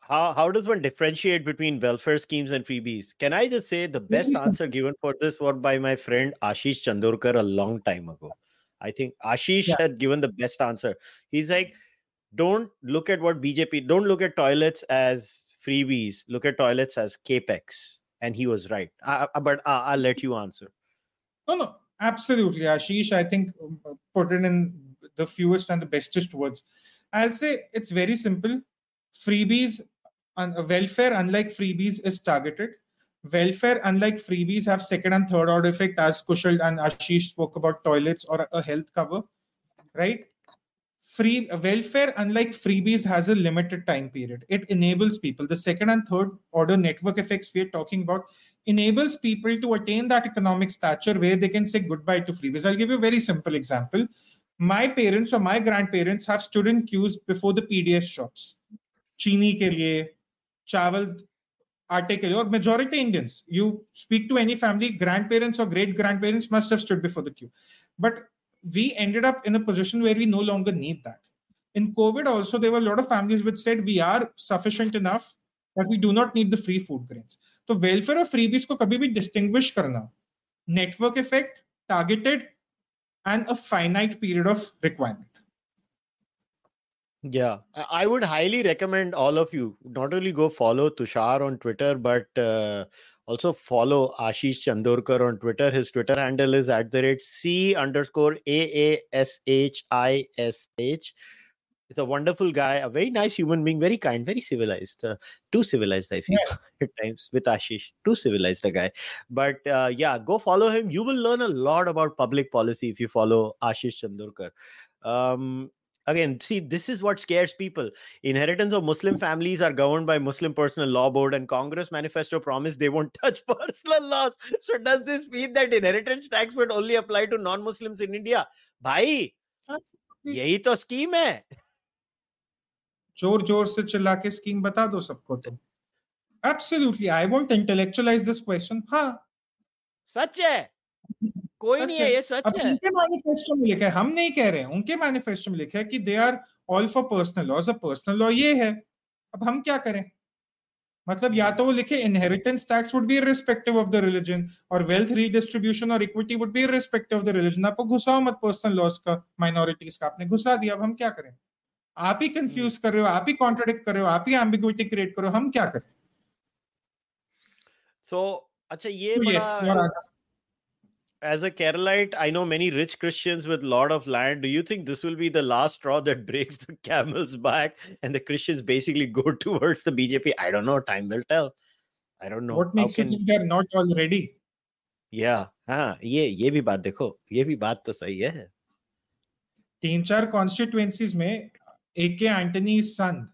how, how does one differentiate between welfare schemes and freebies? Can I just say the best answer given for this was by my friend Ashish Chandorkar a long time ago. I think Ashish yeah. had given the best answer. He's like, don't look at what B J P, don't look at toilets as freebies, look at toilets as capex. And he was right. Uh, but uh, I'll let you answer. No, no, absolutely. Ashish, I think, put it in the fewest and the bestest words. I'll say it's very simple. Freebies, and welfare, unlike freebies, is targeted. Welfare, unlike freebies, have second and third order effect, as Kushal and Ashish spoke about toilets or a health cover, right? Free welfare, unlike freebies, has a limited time period. It enables people. The second and third order network effects we are talking about enables people to attain that economic stature where they can say goodbye to freebies. I'll give you a very simple example. My parents or my grandparents have stood in queues before the P D S shops. Chini ke liye, chawal, aate ke liye, or majority Indians. You speak to any family, grandparents or great grandparents must have stood before the queue. But we ended up in a position where we no longer need that. In COVID also, there were a lot of families which said we are sufficient enough that we do not need the free food grains. So welfare or freebies ko kabhi bhi distinguish karna. Network effect, targeted, and a finite period of requirement. Yeah, I would highly recommend all of you not only go follow Tushar on Twitter, but uh, also follow Ashish Chandorkar on Twitter. His Twitter handle is at the rate C underscore A A S H I S H. He's a wonderful guy, a very nice human being, very kind, very civilized. Uh, too civilized, I feel, yeah. at times with Ashish. Too civilized, the guy. But uh, yeah, go follow him. You will learn a lot about public policy if you follow Ashish Chandorkar. Um, Again, see, this is what scares people. Inheritance of Muslim families are governed by Muslim Personal Law Board, and Congress manifesto promised they won't touch personal laws. So does this mean that inheritance tax would only apply to non-Muslims in India? Bhai, यही तो scheme है. जोर जोर से चिल्ला के scheme बता दो सबको तो. Absolutely, I won't intellectualize this question. हाँ, सच है. कोई नहीं है, ये सच है. उनके मैनिफेस्टो में लिखा है, हम नहीं कह रहे हैं. उनके मैनिफेस्टो में लिखा है कि they are all for personal laws. Personal law ये है. अब हम क्या करें? मतलब या तो वो लिखे inheritance tax would be irrespective of the religion, और वेल्थ रीडिस्ट्रीब्यूशन और equity would be irrespective of the religion. आपको घुसाओ मत पर्सनल लॉज का, माइनॉरिटीज का. आपने घुसा दिया. अब हम क्या करें? आप ही कंफ्यूज कर रहे हो, आप ही कॉन्ट्राडिक्ट कर रहे हो, आप ही एम्बिग्विटी क्रिएट करो. हम क्या करें? सो अच्छा, ये बड़ा, as a Keralite, I know many rich Christians with a lot of land. Do you think this will be the last straw that breaks the camel's back and the Christians basically go towards the B J P? I don't know. Time will tell. I don't know. What makes can... you think they're not already? Yeah. हाँ, ये ये भी बात देखो. ये भी बात तो सही है. तीन चार constituencies में A K Antony's son.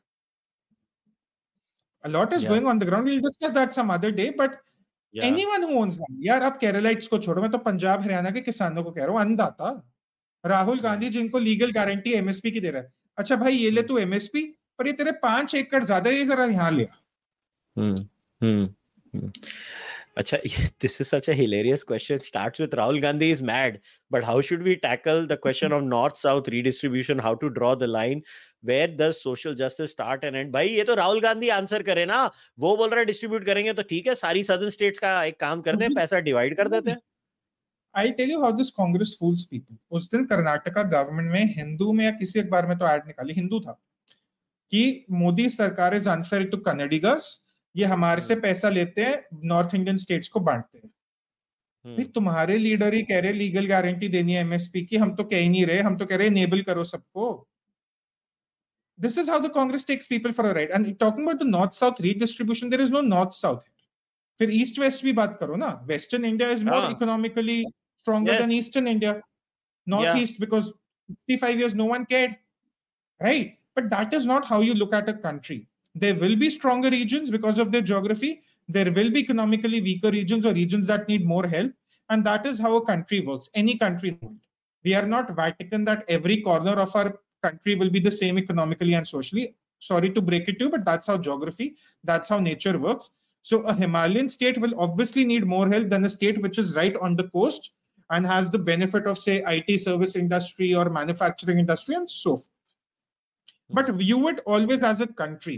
A lot is yeah. going on the ground. We'll discuss that some other day, but Yeah. Anyone who owns land, यार आप केरलाइट्स को छोड़ो, मैं तो पंजाब हरियाणा के किसानों को कह रहा हूँ, अन्नदाता राहुल गांधी जिनको लीगल गारंटी एमएसपी की दे रहा है. अच्छा भाई, ये ले तू एमएसपी, पर ये तेरे पांच एकड़ ज्यादा, ये जरा यहाँ लिया. हम्म हम्म Acha, this is such a hilarious question. It starts with Rahul Gandhi is mad, but how should we tackle the question of north-south redistribution? How to draw the line? Where does social justice start and end? भाई ये तो Rahul Gandhi answer करे ना. वो बोल रहा है distribute करेंगे तो ठीक है, सारी सदर्न स्टेट्स का एक काम करते हैं, पैसा डिवाइड कर देते हैं. I'll tell you how this Congress fools people. उस दिन कर्नाटका गवर्नमेंट में हिंदू में या किसी अखबार में तो ऐड निकाली, हिंदू था, कि मोदी सरकार इज अनफेयर टू कन्नडिगर्स. ये हमारे से पैसा लेते हैं, नॉर्थ इंडियन स्टेट्स को बांटते हैं. भाई तुम्हारे लीडर ही कह रहे लीगल गारंटी देनी है एमएसपी की, हम तो कह ही नहीं रहे. हम तो कह रहे इनेबल करो सबको. This is how the Congress takes people for a ride. And talking about the north-south redistribution, there is no north-south. फिर ईस्ट-वेस्ट भी बात करो ना. Western India is more ah. economically stronger yes. than Eastern India. Northeast, yeah. because sixty-five years no one cared. Right? But that is not how you look at a country. There will be stronger regions because of their geography. There will be economically weaker regions or regions that need more help. And that is how a country works. Any country in the world. We are not Vatican that every corner of our country will be the same economically and socially. Sorry to break it to you, but that's how geography, that's how nature works. So a Himalayan state will obviously need more help than a state which is right on the coast and has the benefit of, say, I T service industry or manufacturing industry and so forth. But view it always as a country.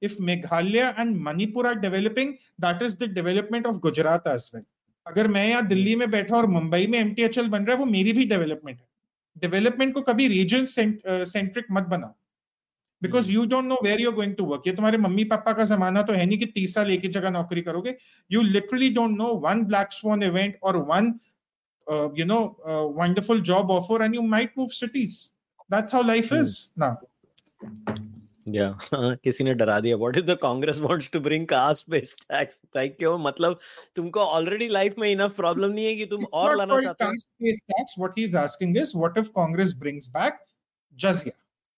if Meghalaya and Manipur are developing, that is the development of Gujarat as well. अगर मैं यहाँ दिल्ली में बैठा और मुंबई में MTHL बन रहा है, वो मेरी भी डेवलपमेंट है. डेवलपमेंट को कभी रीजन सेंट्रिक मत बनाओ, because you don't know where you are going to work. ये तुम्हारे मम्मी पापा का जमाना तो है नहीं कि तीस साल एक ही जगह नौकरी करोगे. You literally don't know one black swan event और one you know wonderful job offer and you might move cities. That's how life is now. Yeah, किसी ने डरा दिया. What if the Congress wants to bring caste-based tax? Like क्यों? मतलब तुमको already life में enough problem नहीं है कि तुम और लाना चाहते हो. Caste-based tax. What he's asking is, what if Congress brings back jizya?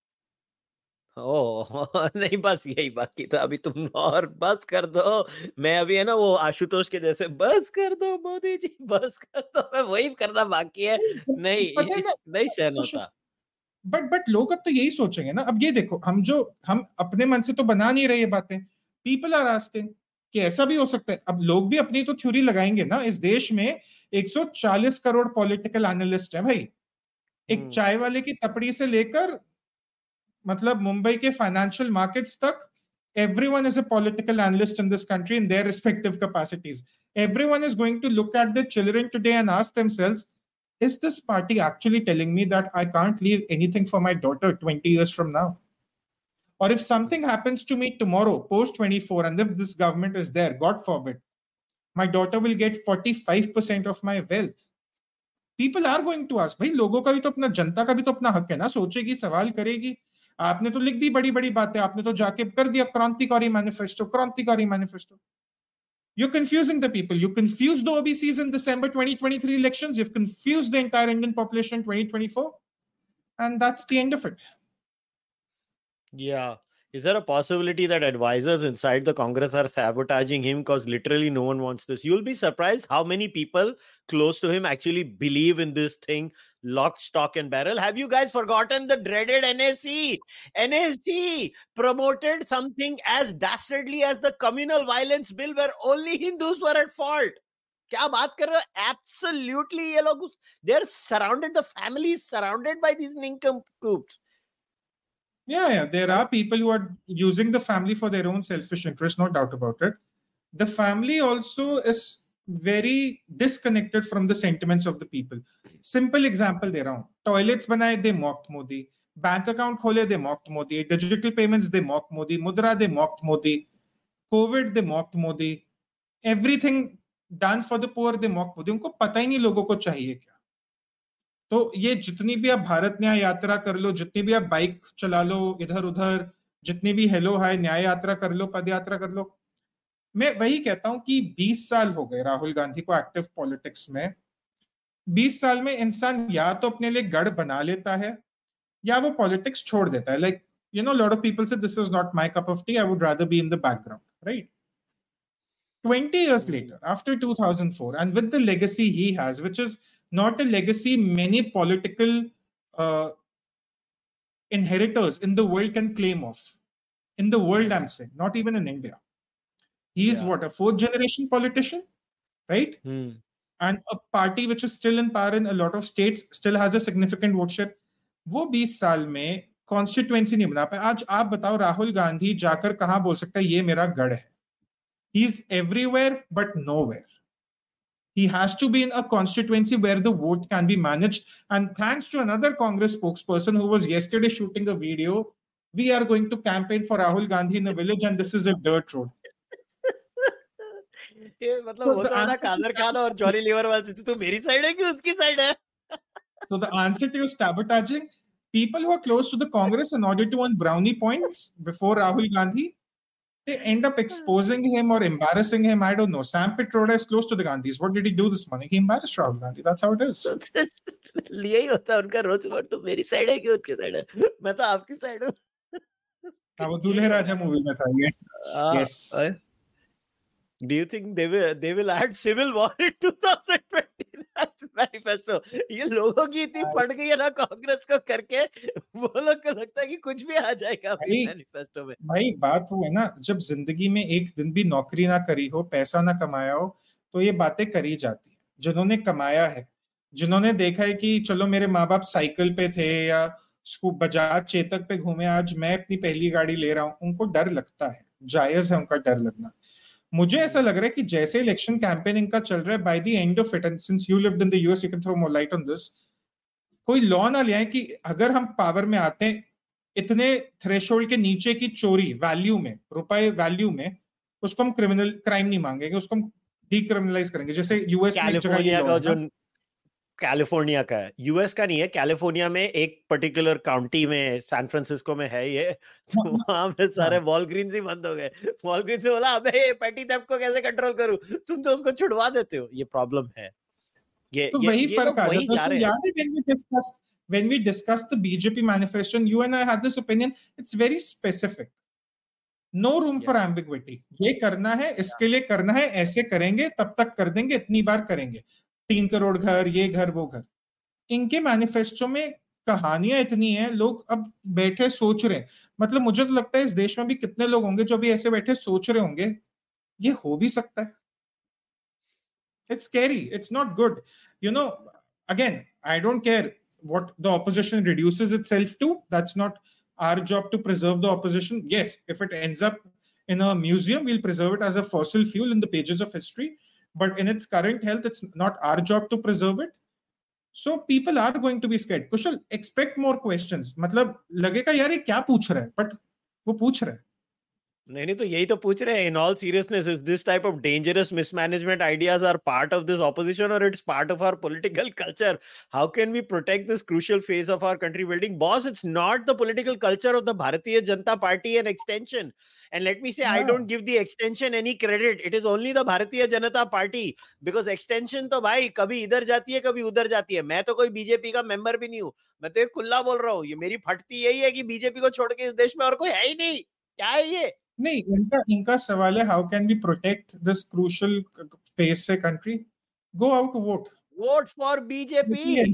Oh, नहीं बस यही बाकी था. अभी तुम और बस कर दो. मैं अभी है ना वो आशुतोष के जैसे बस कर दो मोदी जी, बस कर दो. मैं वही करना बाकी है. नहीं नहीं सहन होता. बट बट लोग अब तो यही सोचेंगे ना. अब ये देखो, हम जो हम अपने मन से तो बना नहीं रहे ये बातें. पीपल आर आस्किंग कि ऐसा भी हो सकता है. अब लोग भी अपनी तो थ्योरी लगाएंगे ना. इस देश में एक सौ चालीस करोड़ पॉलिटिकल एनालिस्ट हैं भाई. एक चाय वाले की तपड़ी से लेकर मतलब मुंबई के फाइनेंशियल मार्केट्स तक, everyone is a political analyst in this country in their respective capacities. Everyone is going to look at their children today and ask themselves, is this party actually telling me that I can't leave anything for my daughter twenty years from now? Or if something happens to me tomorrow, post twenty-four, and if this government is there, God forbid, my daughter will get forty-five percent of my wealth. People are going to ask, भाई लोगों का भी तो अपना, जनता का भी तो अपना हक है ना. सोचेगी, सवाल करेगी. आपने तो लिख दी बड़ी बड़ी बातें. आपने तो जाके कर दिया क्रांतिकारी मैनिफेस्टो, क्रांतिकारी manifesto. You're confusing the people. You confused the O B Cs in December twenty twenty-three elections. You've confused the entire Indian population in twenty twenty-four. And that's the end of it. Yeah. Is there a possibility that advisors inside the Congress are sabotaging him because literally no one wants this? You'll be surprised how many people close to him actually believe in this thing, lock, stock and barrel. Have you guys forgotten the dreaded N S C? N S C promoted something as dastardly as the communal violence bill where only Hindus were at fault. क्या बात कर रहे हो? Absolutely, ये लोग, they're surrounded, the family is surrounded by these nincompoops. Yeah, yeah, there are people who are using the family for their own selfish interest, no doubt about it. The family also is very disconnected from the sentiments of the people. Simple example there are. Toilets banaye, they mocked Modi. Bank account khole, they mocked Modi. Digital payments, they mocked Modi. Mudra, they mocked Modi. COVID, they mocked Modi. Everything done for the poor, they mocked Modi. उनको पता ही नहीं लोगों को चाहिए क्या. तो ये जितनी भी आप भारत न्याय यात्रा कर लो, जितनी भी आप बाइक चला लो इधर उधर, जितनी भी हेलो हाय न्याय यात्रा कर लो, पद यात्रा कर लो, मैं वही कहता हूं कि बीस साल हो गए राहुल गांधी को एक्टिव पॉलिटिक्स में. बीस साल में इंसान या तो अपने लिए गढ़ बना लेता है या वो पॉलिटिक्स छोड़ देता है. Like you know, lot of people say this is not my cup of tea, I would rather be in the background, right? twenty years later, after two thousand four, and with the legacy he has, which is not a legacy many political uh, inheritors in the world can claim of. In the world, I'm saying, not even in India. He is yeah. what, a fourth generation politician, right? Hmm. And a party which is still in power in a lot of states still has a significant vote share. वो बीस साल में constituency नहीं बना पाए. आज आप बताओ राहुल गांधी जाकर कहाँ बोल सकता है ये मेरा गढ़ है? He's everywhere but nowhere. He has to be in a constituency where the vote can be managed. And thanks to another Congress spokesperson who was yesterday shooting a video, we are going to campaign for Rahul Gandhi in a village and this is a dirt road. ये मतलब वो तो ना कादर खान और jolly liver वाले से, तो मेरी साइड है कि उसकी साइड है? So the answer to your sabotaging, people who are close to the Congress in order to earn brownie points before Rahul Gandhi, they end up exposing him or embarrassing him. I don't know. Sam Pitroda is close to the Gandhis. What did he do this morning? He embarrassed Rahul Gandhi. That's how it is. लिया ही होता है उनका रोज. तो मेरी side है कि उसकी side है? मैं तो आपकी साइड हूँ. हाँ, वो दूल्हे राजा मूवी में था. Yes. Uh, yes. Uh, do you think they will they will add civil war in twenty twenty manifesto? ये लोगों की इतनी पड़ गई है ना कांग्रेस को करके, वो लोग को लगता है कि कुछ भी आ जाएगा अपने मैनिफेस्टो में. भाई बात वो है ना, जब जिंदगी में एक दिन भी नौकरी ना करी हो, पैसा ना कमाया हो, तो ये बातें करी जाती है. जिन्होंने कमाया है, जिन्होंने देखा है कि चलो मेरे माँ बाप साइकिल पे थे या बजाज चेतक पे घूमे, आज मैं अपनी पहली गाड़ी ले रहा हूँ, उनको डर लगता है. जायज है उनका डर लगना। मुझे ऐसा लग रहा है कि जैसे इलेक्शन कैंपेनिंग का चल रहा है, by the end of it, and since you lived in the US you can throw more light on this, कोई लॉ ना ले आए कि अगर हम पावर में आते हैं इतने थ्रेशोल्ड के नीचे की चोरी वैल्यू में, रुपए वैल्यू में, उसको हम क्रिमिनल क्राइम नहीं मांगेंगे, उसको हम डीक्रिमिनलाइज करेंगे। जैसे यूएस में कैलिफोर्निया का जो कैलिफोर्निया का है, यूएस का नहीं है, कैलिफोर्निया में एक पर्टिकुलर काउंटी में, सैन फ्रांसिस्को में है ये, तो वहां पे सारे वॉलग्रीन्स ही बंद हो गए। वॉलग्रीन्स से बोला अबे ये पेटी थेफ्ट को कैसे कंट्रोल करूं, तुम तो उसको छुड़वा देते हो। ये प्रॉब्लम है। ये तो ये, वही ये फर्क आ वही जाता है। याद है when we discussed when we discussed the B J P manifesto, and you and I had this opinion, it's very specific, no room for ambiguity। ये करना है, इसके लिए करना है, ऐसे करेंगे, तब तक कर देंगे, इतनी बार करेंगे, तीन करोड़ घर, ये घर वो घर। इनके मैनिफेस्टो में कहानियां इतनी हैं, लोग अब बैठे सोच रहे हैं। मतलब मुझे तो लगता है इस देश में भी कितने लोग होंगे जो भी ऐसे बैठे सोच रहे होंगे ये हो भी सकता है। It's scary. It's not good. You know, again, I don't care what the opposition reduces itself to. That's not our job to preserve the opposition. Yes, if it ends up in a museum, we'll preserve it as a fossil fuel in the pages of history. But in its current health, it's not our job to preserve it. So people are going to be scared. Kushal, expect more questions. मतलब लगेगा यार ये क्या पूछ रहा है, but वो पूछ रहा है। नहीं नहीं तो यही तो पूछ रहे हैं। In all seriousness, is this type of dangerous mismanagement ideas are part of this opposition or it's part of our political culture? How can we protect this crucial phase of our country building? Boss, it's not the political culture of the Bharatiya Janata Party and extension. And let me say, yeah. I don't give the extension any credit. It is only the Bharatiya Janata Party. Because extension तो भाई कभी इधर जाती है कभी उधर जाती है। मैं तो कोई बीजेपी का मेंबर भी नहीं हूँ। मैं तो एक खुला बोल रहा हूँ। ये मेरी फटती यही है कि बीजेपी को छोड़ के इस देश में और कोई है ही नहीं। क्या है ये? नहीं, इनका इनका सवाल है how can we protect this crucial phase से country? Go out vote, vote for BJP,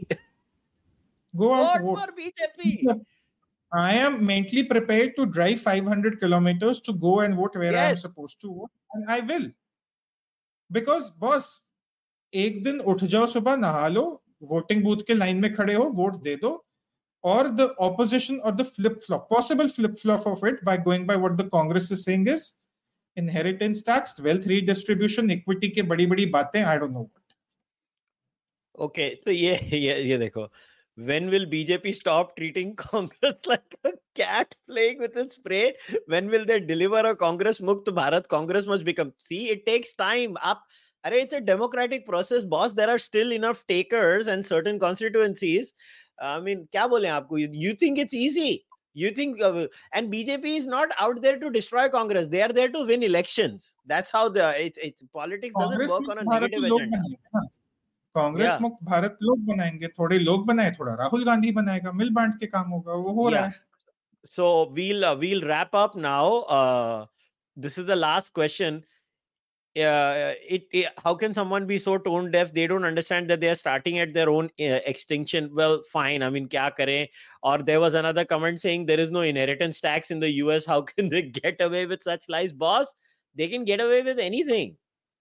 go out vote for BJP. I am mentally prepared to drive five hundred kilometers to go and vote where yes. I am supposed to vote, and I will. Because boss, एक दिन उठ जाओ, सुबह नहा लो, voting booth के line में खड़े हो, वोट दे दो, or the opposition or the flip-flop, possible flip-flop of it by going by what the Congress is saying is inheritance tax, wealth redistribution, equity के बड़ी-बड़ी बातें, I don't know what. Okay, so ये ये ये देखो, when will B J P stop treating Congress like a cat playing with its prey? When will they deliver a Congress Mukt Bharat? Congress must become, see, it takes time. Up, Arey, it's a democratic process, boss. There are still enough takers and certain constituencies. I mean, क्या बोले आपको? You think it's easy? You think, uh, and B J P is not out there to destroy Congress. They are there to win elections. That's how the it's it's politics doesn't work on a negative agenda. Congress मुक्त भारत लोग बनाएंगे, थोड़े लोग बनाए, थोड़ा राहुल गांधी बनाएगा, मिल बांट के काम होगा, वो हो रहा है. So we'll uh, we'll wrap up now. Uh, this is the last question. Uh, it, it how can someone be so tone deaf? They don't understand that they are starting at their own uh, extinction. Well, fine. I mean, kya kare? Or there was another comment saying there is no inheritance tax in the U S. How can they get away with such lies, boss? They can get away with anything.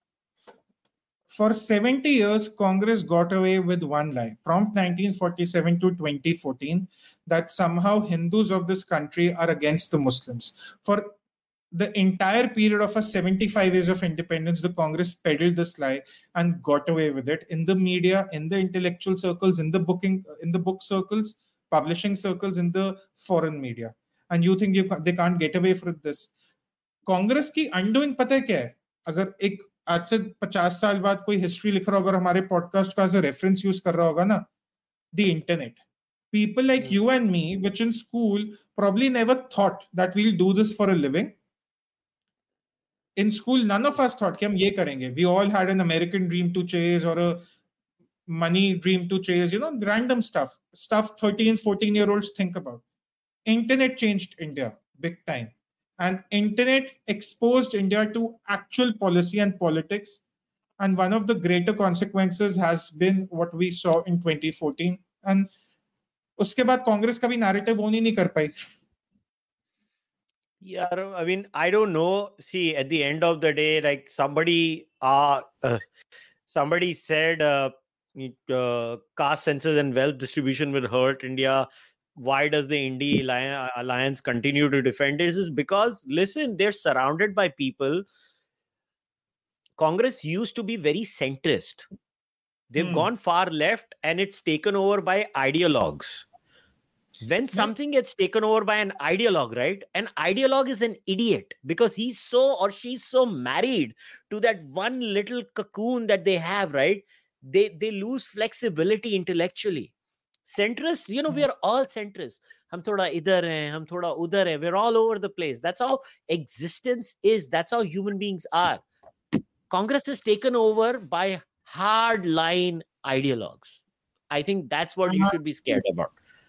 For seventy years, Congress got away with one lie from nineteen forty-seven to twenty fourteen, that somehow Hindus of this country are against the Muslims. For the entire period of a seventy-five years of independence, the Congress peddled this lie and got away with it in the media, in the intellectual circles, in the booking, in the book circles, publishing circles, in the foreign media. And you think you they can't get away from this? Congress की undoing पता है क्या है? अगर एक आज से पचास साल बाद कोई हिस्ट्री लिख रहा होगा और हमारे पॉडकास्ट का एज अ रेफरेंस यूज कर रहा होगा ना, the internet. People like you and me, which in school probably never thought that we'll do this for a living. In school, none of us thought कि हम ये करेंगे. We all had an American dream to chase or a money dream to chase, you know, random stuff. Stuff thirteen, fourteen year olds think about. Internet changed India big time. And internet exposed India to actual policy and politics. And one of the greater consequences has been what we saw in twenty fourteen. And उसके बाद कांग्रेस का भी narrative own ही नहीं कर पाई. Yeah, I mean, I don't know. See, at the end of the day, like somebody, uh, uh somebody said, uh, uh, caste census and wealth distribution will hurt India. why does the Indy Alliance continue to defend it? Is because, listen, they're surrounded by people. Congress used to be very centrist. They've hmm. gone far left and it's taken over by ideologues. When something gets taken over by an ideologue, right? An ideologue is an idiot because he's so or she's so married to that one little cocoon that they have, right? They, they lose flexibility intellectually. Centrists, you know, we are all centrists. Hum thoda idhar hai, hum thoda udhar hai. We're all over the place. That's how existence is. That's how human beings are. Congress is taken over by hard-line ideologues. I think that's what you should be scared about.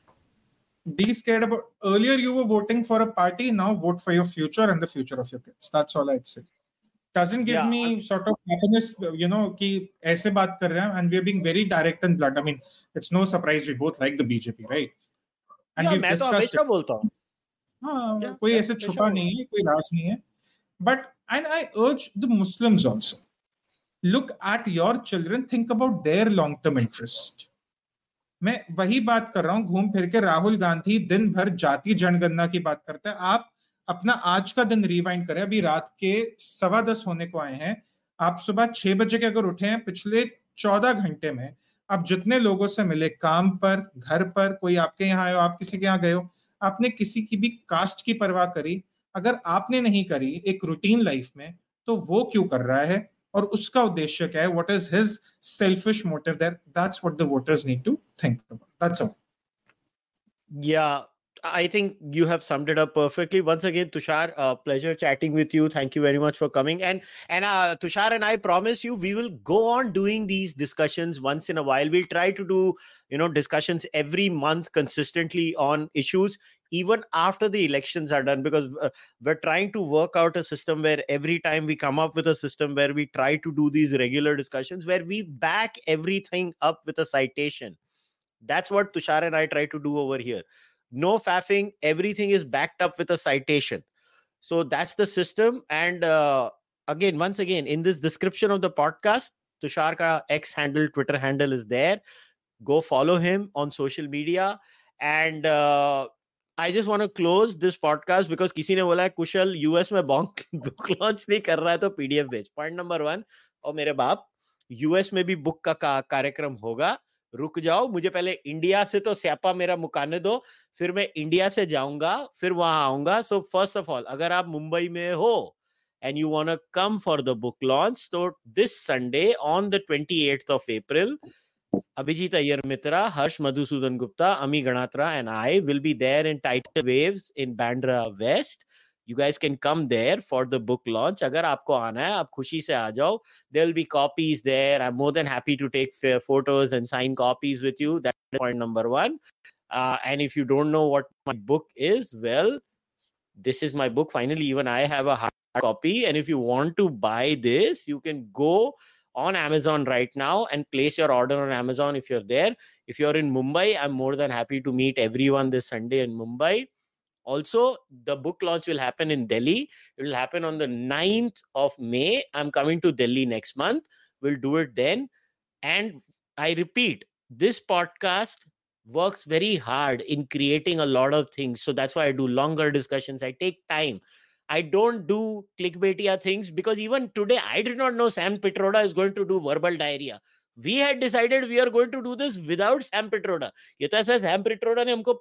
Be scared about. Earlier, you were voting for a party. Now, vote for your future and the future of your kids. That's all I'd say. Doesn't give yeah. me sort of happiness, you know, ki aise baat kar rahe hain, and we're being very direct and blunt. I mean, it's no surprise we both like the B J P, right? And yeah, मैं तो हमेशा बोलता हूँ. हाँ, कोई ऐसे छुपा नहीं है, कोई राज नहीं है. But and I urge the Muslims also. Look at your children. Think about their long-term interest. मैं वही बात कर रहा हूँ घूम फिर के. राहुल गांधी दिन भर जाति जनगणना की बात करता है. आप अपना आज का दिन रिवाइंड करें. अभी रात के सवा दस होने को आए हैं. आप सुबह छह बजे के अगर उठे हैं, पिछले चौदह घंटे में आप जितने लोगों से मिले, काम पर, घर पर, कोई आपके यहाँ आयो, आप किसी के यहाँ गए हो, आपने किसी की भी कास्ट की परवाह करी? अगर आपने नहीं करी एक रूटीन लाइफ में, तो वो क्यों कर रहा है और उसका उद्देश्य क्या है? What is his selfish motive there? That's what the voters need to think about. That's all. Yeah, I think you have summed it up perfectly. Once again, Tushar, uh, pleasure chatting with you. Thank you very much for coming. And and uh, Tushar and I promise you, we will go on doing these discussions once in a while. We'll try to do, you know, discussions every month consistently on issues, even after the elections are done, because uh, we're trying to work out a system where every time we come up with a system where we try to do these regular discussions, where we back everything up with a citation. That's what Tushar and I try to do over here. No faffing. Everything is backed up with a citation. So that's the system. And uh, again, once again, in this description of the podcast, Tushar ka X handle, Twitter handle is there. Go follow him on social media. And uh, I just want to close this podcast because किसी ने बोला है Kushal US में book launch नहीं कर रहा है तो पीडीएफ भेज. Point number one. और मेरे बाप, यूएस में भी बुक का कार्यक्रम होगा. रुक जाओ, मुझे पहले इंडिया से तो स्यापा मेरा मुकाने दो, फिर मैं इंडिया से जाऊंगा, फिर वहां आऊंगा. सो फर्स्ट ऑफ ऑल, अगर आप मुंबई में हो and you want to come for the book launch, so this Sunday on the twenty-eighth of April, Abhijit Iyer Mitra, Harsh Madhusudan Gupta, Ami Ganatra and I will be there in Tidal Waves in Bandra West. You guys can come there for the book launch. अगर आपको आना है, आप खुशी से आ जाओ. There will be copies there. I'm more than happy to take photos and sign copies with you. That's point number one. Uh, and if you don't know what my book is, well, this is my book. Finally, even I have a hard copy. And if you want to buy this, you can go on Amazon right now and place your order on Amazon if you're there. If you're in Mumbai, I'm more than happy to meet everyone this Sunday in Mumbai. Also, the book launch will happen in Delhi. It will happen on the ninth of May. I'm coming to Delhi next month. We'll do it then. And I repeat, this podcast works very hard in creating a lot of things. So that's why I do longer discussions. I take time. I don't do clickbaitiya things because even today, I did not know Sam Pitroda is going to do verbal diarrhea. We had decided we are going to do this without Sam Pitroda. ये तो ऐसा Sam Pitroda ने हमको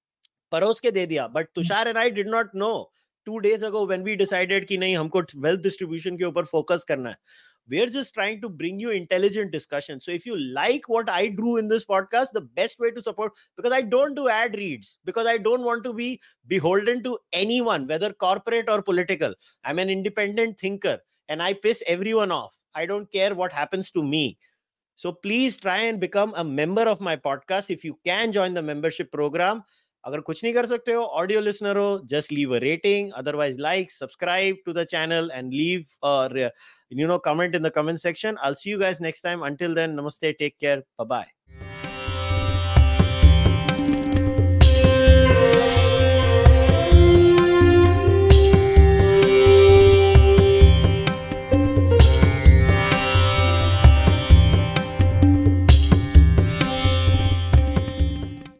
परोस के दे दिया. But Tushar and I did not know two days ago when we decided कि नहीं हमको wealth distribution के ऊपर focus करना है. We're just trying to bring you intelligent discussion. So if you like what I do in this podcast, the best way to support, because I don't do ad reads, because I don't want to be beholden to anyone, whether corporate or political. I'm an independent thinker and I piss everyone off. I don't care what happens to me. So please try and become a member of my podcast. If you can join the membership program, अगर कुछ नहीं कर सकते हो, audio listener हो, just leave a rating. Otherwise, like, subscribe to the channel and leave a, you know, comment in the comment section. I'll see you guys next time. Until then, namaste, take care, bye-bye.